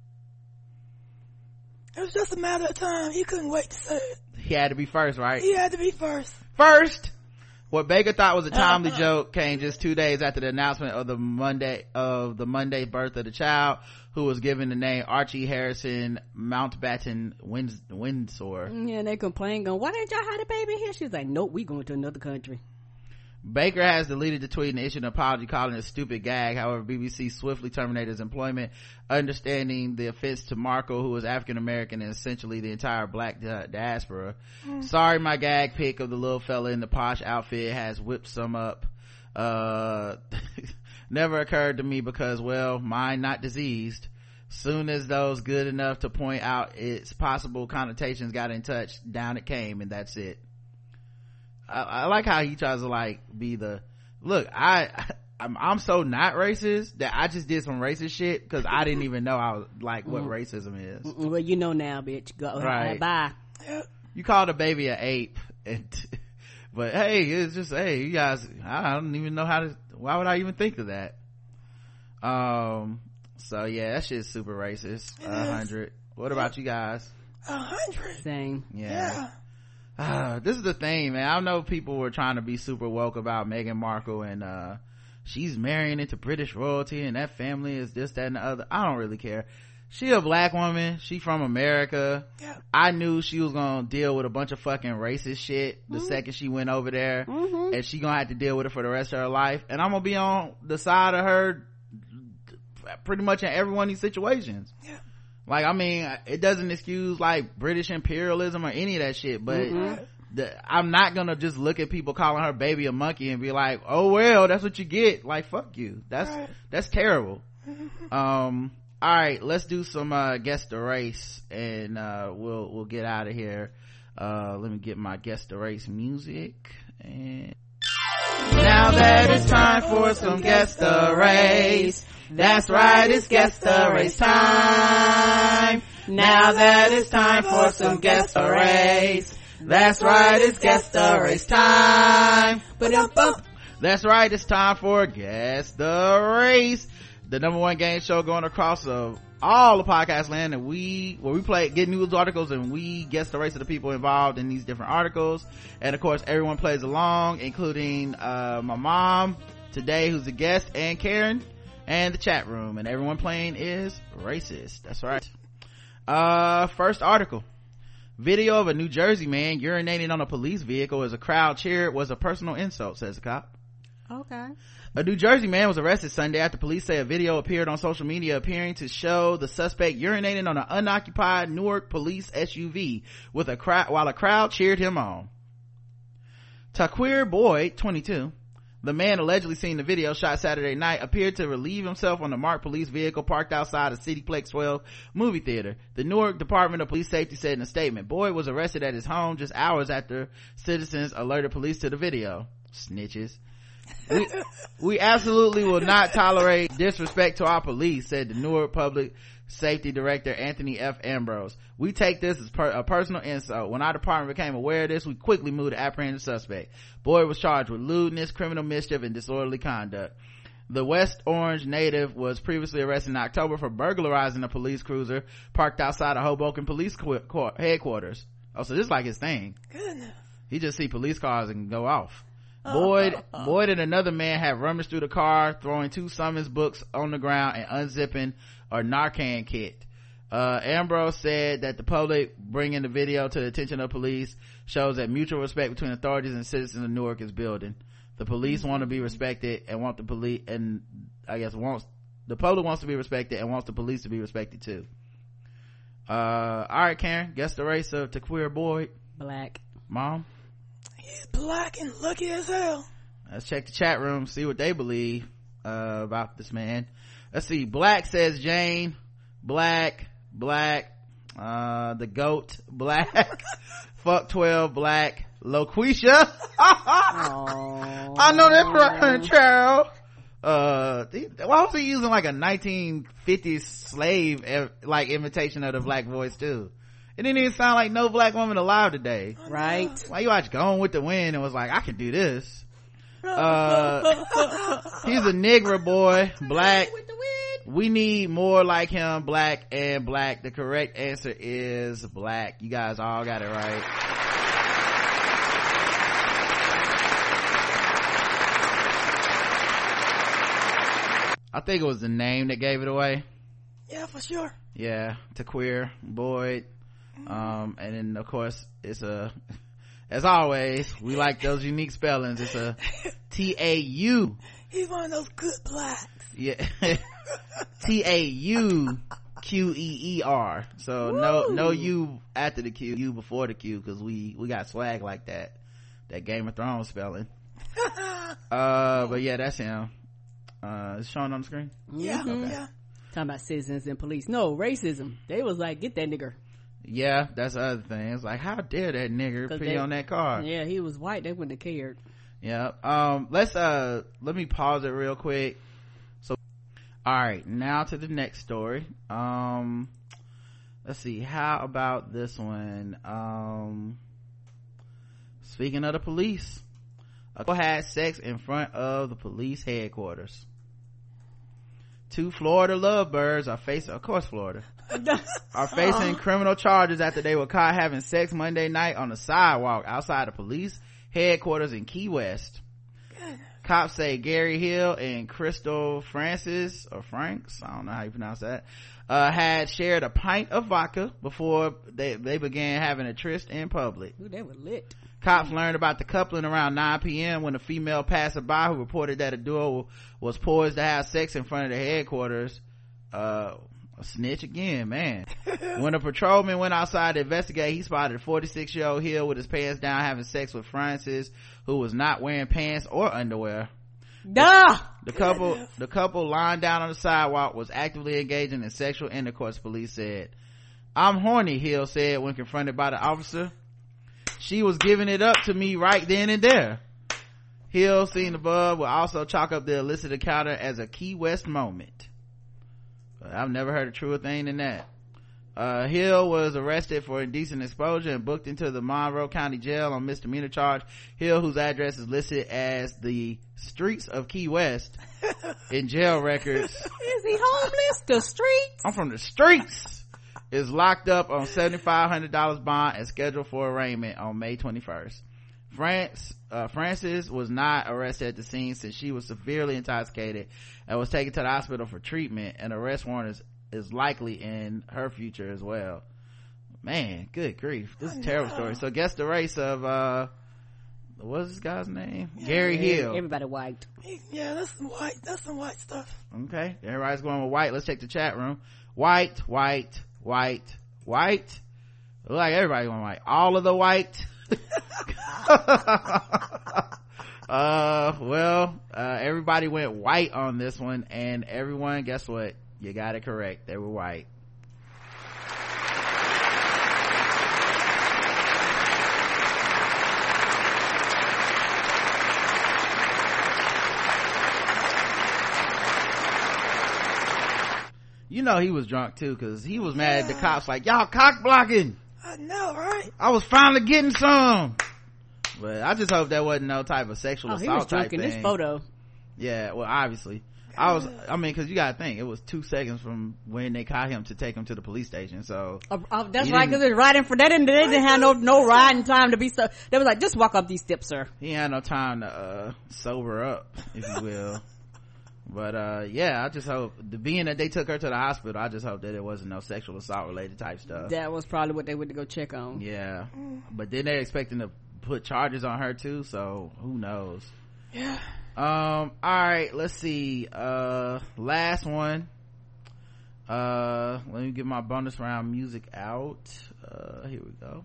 It was just a matter of time. He couldn't wait to say it. He had to be first, right? He had to be first. What Baker thought was a timely joke came just 2 days after the announcement of the Monday birth of the child, who was given the name Archie Harrison Mountbatten Windsor. Yeah, they complained, going, why didn't y'all have the baby here? She was like, nope, we going to another country. Baker has deleted the tweet and issued an apology calling it a stupid gag. However, BBC swiftly terminated his employment, understanding the offense to Markle, who was African American and essentially the entire black diaspora. Sorry, my gag pic of the little fella in the posh outfit has whipped some up. Never occurred to me because, well, mine not diseased. Soon as those good enough to point out its possible connotations got in touch, down it came, and that's it. I like how he tries to like be the look. I'm so not racist that I just did some racist shit because I didn't even know I was like what racism is. Well, you know now, bitch. Go right. Bye. You called a baby an ape, but hey, it's just hey, you guys. I don't even know how to. Why would I even think of that? So yeah, that shit's super racist. 100. What about you guys? 100. Same. Yeah. This is the thing, man. I know people were trying to be super woke about Meghan Markle and she's marrying into British royalty and that family is this, that, and the other. I don't really care. She a black woman. She from America. Yeah. I knew she was gonna deal with a bunch of fucking racist shit the second she went over there, and she gonna have to deal with it for the rest of her life. And I'm gonna be on the side of her pretty much in every one of these situations. Yeah. Like, I mean, it doesn't excuse like British imperialism or any of that shit, but I'm not gonna just look at people calling her baby a monkey and be like, oh well, that's what you get. Like, fuck you. That's terrible. All right, let's do some guess the race and we'll get out of here. Let me get my guess the race music. And now that it's time for some guess the race. That's right, it's guess the race time. Now that it's time for some guess the race. That's right, it's guess the race time. That's right, it's time for guess the race, the number one game show going across all the podcast land, and where we get news articles and we guess the race of the people involved in these different articles. And of course, everyone plays along, including my mom today, who's a guest, and Karen, and the chat room, and everyone playing is racist. That's right. First article. Video of a New Jersey man urinating on a police vehicle as a crowd cheered was a personal insult, says the cop. Okay. A New Jersey man was arrested Sunday after police say a video appeared on social media appearing to show the suspect urinating on an unoccupied Newark police SUV while a crowd cheered him on. Taquir Boyd, 22, the man allegedly seen the video shot Saturday night, appeared to relieve himself on the marked police vehicle parked outside a Cityplex 12 movie theater. The Newark Department of Police Safety said in a statement, Boyd was arrested at his home just hours after citizens alerted police to the video. Snitches. We absolutely will not tolerate disrespect to our police, said the Newark Public Safety Director Anthony F. Ambrose. We take this as a personal insult. When our department became aware of this, we quickly moved to apprehend the suspect. Boyd was charged with lewdness, criminal mischief, and disorderly conduct. The West Orange native was previously arrested in October for burglarizing a police cruiser parked outside of Hoboken Police headquarters. Oh, so this is like his thing. Goodness. He just see police cars and go off. Boyd and another man had rummaged through the car, throwing 2 summons books on the ground and unzipping a Narcan kit. Ambrose said that the public bringing the video to the attention of police shows that mutual respect between authorities and citizens of Newark is building. The police want to be respected and want the police, and I guess the public wants to be respected and wants the police to be respected too. All right, Karen, guess the race of Taquir Boyd. Black. Mom? He's black and lucky as hell. Let's check the chat room, see what they believe about this man. Let's see. Black says Jane. Black. The goat. Black. Fuck 12. Black. Loquisha. I know that's right, child. Why was he using like a 1950s slave like imitation of the black voice too? It didn't even sound like no black woman alive today. Right. Why you watch Gone with the Wind and was like, I can do this. He's a nigger boy. Black. We need more like him. Black and black. The correct answer is black. You guys all got it right. I think it was the name that gave it away. Yeah, for sure. Yeah, Taquir Boyd. And then of course it's as always, we like those unique spellings. It's a T-A-U. He's one of those good blacks. Yeah. T-A-U-Q-E-E-R. So no U after the Q, U before the Q, because we got swag like that Game of Thrones spelling. But yeah, that's him. Is it showing on the screen? Yeah. Okay. Yeah. Talking about citizens and police. No, racism. They was like, get that nigger. Yeah, that's the other thing. It's like, how dare that nigger pee on that car? Yeah, he was white. They wouldn't have cared. Yeah. Let me pause it real quick. So, all right, now to the next story. Let's see. How about this one? Speaking of the police, a couple had sex in front of the police headquarters. 2 Florida lovebirds are facing, of course Florida, are facing criminal charges after they were caught having sex Monday night on the sidewalk outside the police headquarters in Key West. Cops say Gary Hill and Crystal Francis, or Franks, I don't know how you pronounce that, had shared a pint of vodka before they began having a tryst in public. Ooh, they were lit. Cops learned about the coupling around 9 p.m. when a female passerby who reported that a duo was poised to have sex in front of the headquarters. A snitch again, man. When a patrolman went outside to investigate, he spotted a 46-year-old Hill with his pants down having sex with Francis, who was not wearing pants or underwear. Duh! The couple lying down on the sidewalk was actively engaging in sexual intercourse, police said. I'm horny, Hill said when confronted by the officer. She was giving it up to me right then and there. Hill, seen above, will also chalk up the illicit encounter as a Key West moment. I've never heard a truer thing than that. Hill was arrested for indecent exposure and booked into the Monroe County Jail on misdemeanor charge. Hill, whose address is listed as the streets of Key West in jail records. Is he homeless? The streets? I'm from the streets. Is locked up on $7,500 bond and scheduled for arraignment on May 21st. Frances was not arrested at the scene since she was severely intoxicated and was taken to the hospital for treatment. An arrest warrant is likely in her future as well. Man, good grief, this is a terrible story. So guess the race of what's this guy's name? Gary Hill. Everybody white. Yeah, that's some white stuff. Okay, everybody's going with white. Let's check the chat room. White. Look like everybody going white. All of the white. Everybody went white on this one, and everyone, guess what? You got it correct. They were white. You know he was drunk too, because he was mad at the cops, like, y'all cock blocking. I know, right? I was finally getting some. But I just hope that wasn't no type of sexual assault he was drunk type in thing. this photo. Yeah, well, obviously. Because you gotta think, it was 2 seconds from when they caught him to take him to the police station, so. That's right, because it was riding for that, and they didn't have no riding time to be so. They was like, just walk up these steps, sir. He had no time to sober up, if you will. But yeah, I just hope, being that they took her to the hospital, I just hope that it wasn't no sexual assault related type stuff. That was probably what they went to go check on. Yeah, but then they're expecting to put charges on her too, so who knows. Yeah. All right, let's see. Last one. Let me get my bonus round music out. Here we go.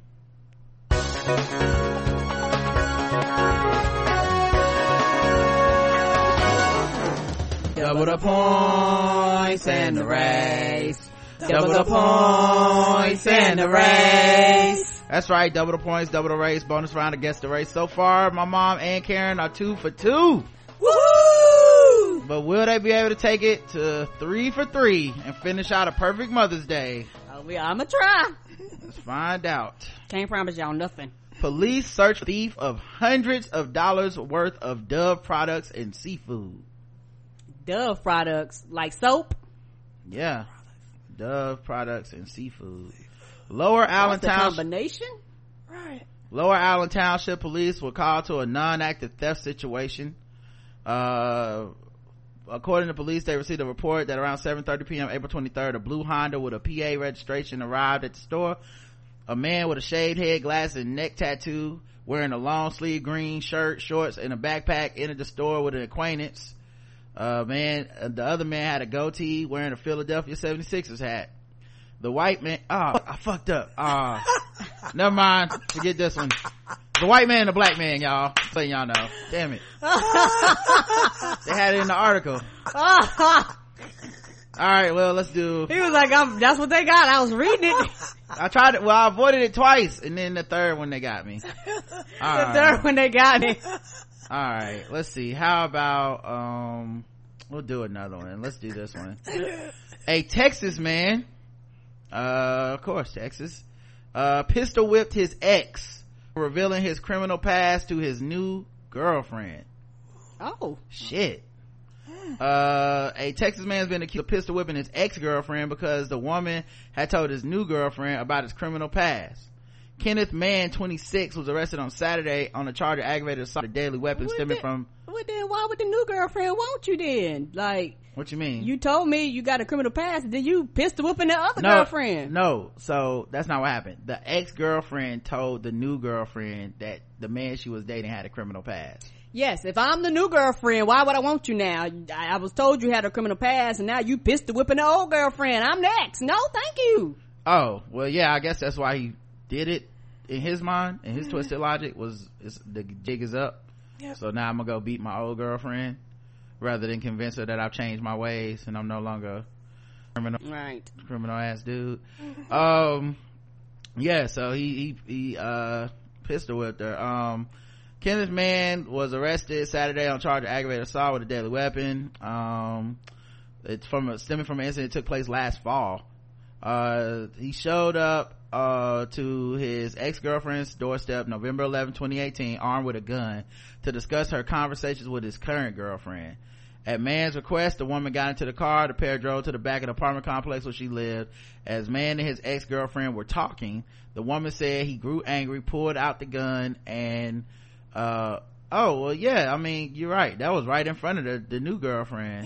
Double the points and the race. Double the points and the race. That's right, double the points, double the race. Bonus round against the race. So far, my mom and Karen are 2 for 2. Woohoo! But will they be able to take it to 3 for 3 and finish out a perfect Mother's Day? I'ma try. Let's find out. Can't promise y'all nothing. Police search thief of hundreds of dollars worth of Dove products and seafood. Dove products, like soap? Yeah. Dove products and seafood. Lower Allen Township. Combination? Right. Lower Allen Township police were called to a non-active theft situation. According to police, they received a report that around 7:30 p.m. April 23rd, a blue Honda with a PA registration arrived at the store. A man with a shaved head, glasses, and neck tattoo, wearing a long sleeve green shirt, shorts, and a backpack, entered the store with an acquaintance. The other man had a goatee, wearing a Philadelphia 76ers hat. The white man, I fucked up. Never mind. Forget this one. The white man and the black man, y'all. So y'all know. Damn it. They had it in the article. Alright, well, let's do. He was like, that's what they got. I was reading it. I tried it. Well, I avoided it twice, and then the third one they got me. Third one they got me. Alright, let's see. How about, we'll do another one. Let's do this one. A Texas man, of course, Texas, pistol whipped his ex, revealing his criminal past to his new girlfriend. Oh. Shit. A Texas man's been accused of pistol whipping his ex-girlfriend because the woman had told his new girlfriend about his criminal past. Kenneth Mann, 26, was arrested on Saturday on a charge of aggravated assault with a deadly weapon stemming from. Well, then why would the new girlfriend want you then? Like, what you mean? You told me you got a criminal past, and then you pistol whipping the other girlfriend. No, so that's not what happened. The ex-girlfriend told the new girlfriend that the man she was dating had a criminal past. Yes, if I'm the new girlfriend, why would I want you now? I was told you had a criminal past, and now you pistol whipping the old girlfriend. I'm next. No, thank you. Oh, well, yeah, I guess that's why he did it. In his mind, in his twisted logic, the jig is up. Yep. So now I'm gonna go beat my old girlfriend rather than convince her that I've changed my ways and I'm no longer criminal ass dude. Yeah, so he pistol whipped her. Kenneth Mann was arrested Saturday on charge of aggravated assault with a deadly weapon. It's stemming from an incident that took place last fall. He showed up to his ex-girlfriend's doorstep November 11, 2018, armed with a gun to discuss her conversations with his current girlfriend. At Mann's request, the woman got into the car. The pair drove to the back of the apartment complex where she lived. As Mann and his ex-girlfriend were talking, the woman said he grew angry, pulled out the gun, and oh well, yeah, I mean, you're right, that was right in front of the new girlfriend.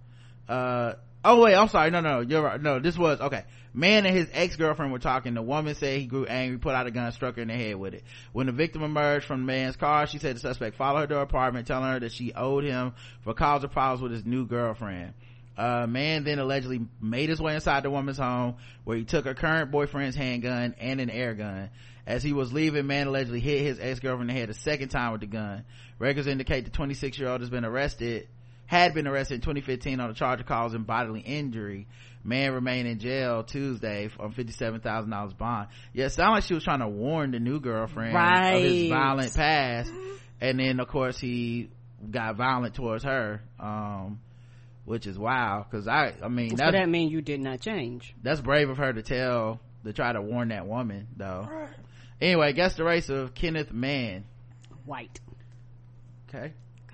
Oh wait, I'm sorry, no, you're right, no, this was okay. Mann and his ex-girlfriend were talking. The woman said he grew angry, put out a gun, struck her in the head with it. When the victim emerged from the man's car, she said the suspect followed her to her apartment, telling her that she owed him for cause of problems with his new girlfriend. Mann then allegedly made his way inside the woman's home, where he took her current boyfriend's handgun and an air gun. As he was leaving, Mann allegedly hit his ex-girlfriend in the head a second time with the gun. Records indicate the 26-year-old had been arrested in 2015 on a charge of causing bodily injury. Man remained in jail Tuesday on $57,000 bond. Yeah, it sounded like she was trying to warn the new girlfriend of his violent past, and then of course he got violent towards her, which is wild, because I mean, so that means you did not change. That's brave of her to try to warn that woman, though. Anyway, guess the race of Kenneth Mann. White. Okay.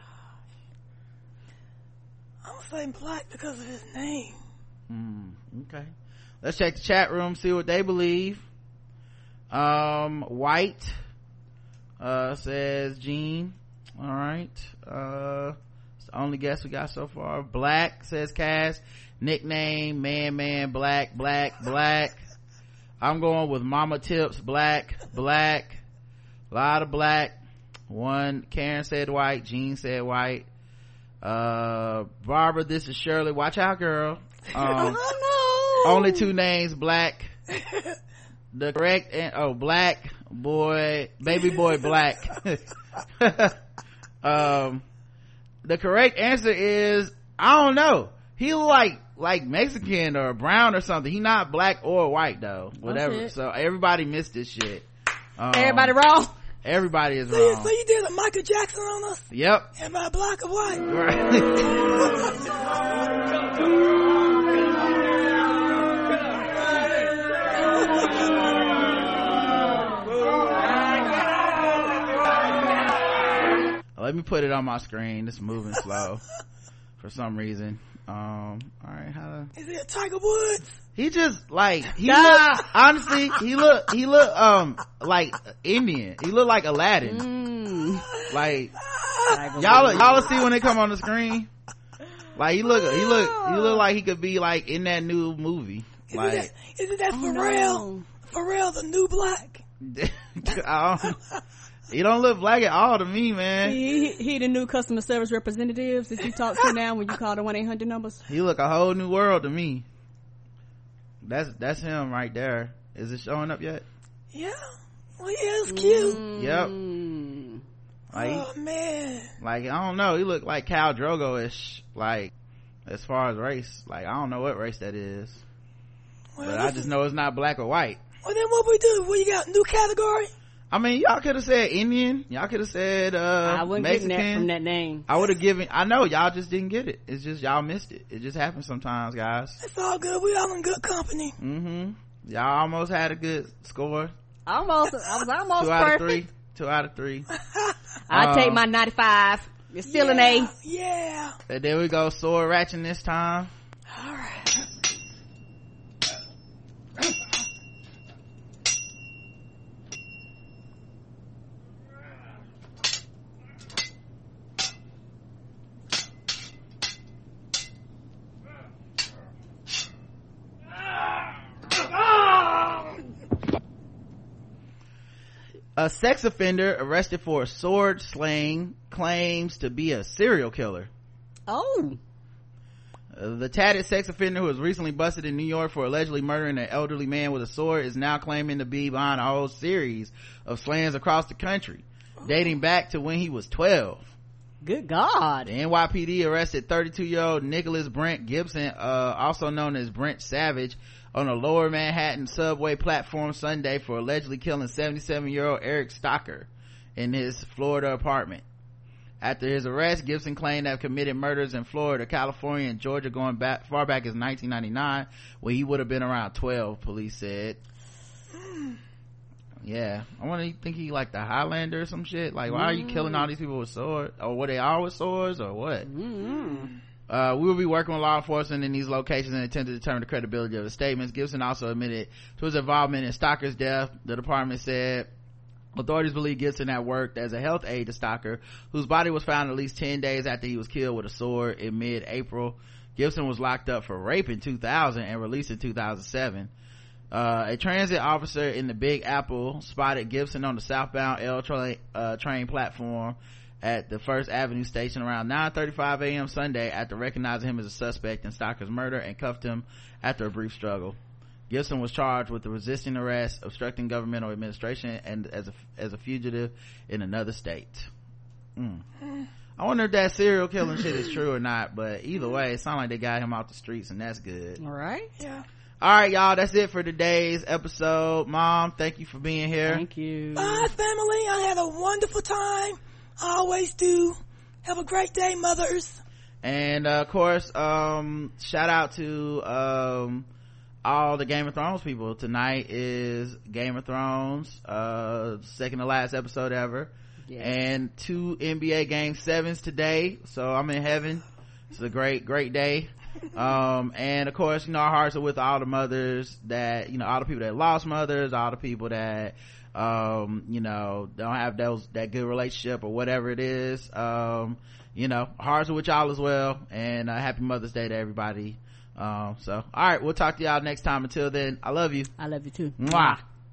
I'm saying black because of his name. Okay, let's check the chat room, see what they believe. White says Gene. All right, it's the only guess we got so far. Black says Cass. Nickname man black. I'm going with Mama Tips, black, a lot of black. One, Karen said white, Gene said white. Barbara, this is Shirley, watch out girl. Only two names, black. The correct black boy, baby boy black. The correct answer is, I don't know, he like Mexican or brown or something. He not black or white though, whatever. So everybody missed this shit. Everybody wrong. Everybody is wrong. So you did a Michael Jackson on us? Yep. Am I black or white? Right. Let me put it on my screen. It's moving slow for some reason. All right, is it Tiger Woods? He just like honestly he look like Indian. He look like Aladdin. Like y'all see when they come on the screen, like he look like he could be like in that new movie. Is it that Pharrell Pharrell the new black? He don't look black at all to me, man. He the new customer service representatives that you talk to now when you call the 1-800 numbers. He look a whole new world to me. That's him right there. Is it showing up yet? Yeah. Well, he is cute. Yep. Like, oh man. Like, I don't know. He look like Khal Drogo-ish. Like, as far as race. Like, I don't know what race that is. Well, but I just know it's not black or white. Well, then what we do? What you got? New category? I mean, y'all could have said Indian. Y'all could have said I wasn't Mexican. getting that from that name. I would have given. I know y'all just didn't get it. It's just y'all missed it. It just happens sometimes, guys. It's all good. We all in good company. Y'all almost had a good score. I was almost 2 out of 3. 2 out of 3. I take my 95. It's still an A. Yeah. And there we go. Sword ratchet this time. All right. A sex offender arrested for a sword slaying claims to be a serial killer. Oh. The tatted sex offender who was recently busted in New York for allegedly murdering an elderly man with a sword is now claiming to be behind a whole series of slayings across the country, dating back to when he was 12. Good God. The NYPD arrested 32-year-old Nicholas Brent Gibson, also known as Brent Savage, on a lower Manhattan subway platform Sunday for allegedly killing 77-year-old Eric Stocker in his Florida apartment. After his arrest, Gibson claimed to have committed murders in Florida, California, and Georgia going back far back as 1999, when he would have been around 12, police said. Yeah, I want to think he like the Highlander or some shit. Like, why are you killing all these people with swords? Or were they all with swords or what? We will be working with law enforcement in these locations in an attempt to determine the credibility of the statements. Gibson also admitted to his involvement in Stocker's death. The department said authorities believe Gibson had worked as a health aide to Stocker, whose body was found at least 10 days after he was killed with a sword in mid-April. Gibson was locked up for rape in 2000 and released in 2007. A transit officer in the Big Apple spotted Gibson on the southbound L train platform at the First Avenue station around 9:35 a.m. Sunday after recognizing him as a suspect in Stocker's murder and cuffed him after a brief struggle. Gibson was charged with resisting arrest, obstructing governmental administration, and as a fugitive in another state. I wonder if that serial killing shit is true or not, but either way, it sounds like they got him off the streets, and that's good. All right. Yeah. All right, y'all, that's it for today's episode. Mom, thank you for being here. Thank you. Bye, family. I had a wonderful time. I always do. Have a great day, mothers. And of course, shout out to all the Game of Thrones people. Tonight is Game of Thrones, second to last episode ever. Yes. And 2 NBA Game 7s today, so I'm in heaven. It's a great day. And of course, our hearts are with all the mothers that, all the people that lost mothers, all the people that don't have that good relationship or whatever it is. Hearts are with y'all as well, and happy Mother's Day to everybody. So all right, we'll talk to y'all next time. Until then, I love you. I love you too. Mwah.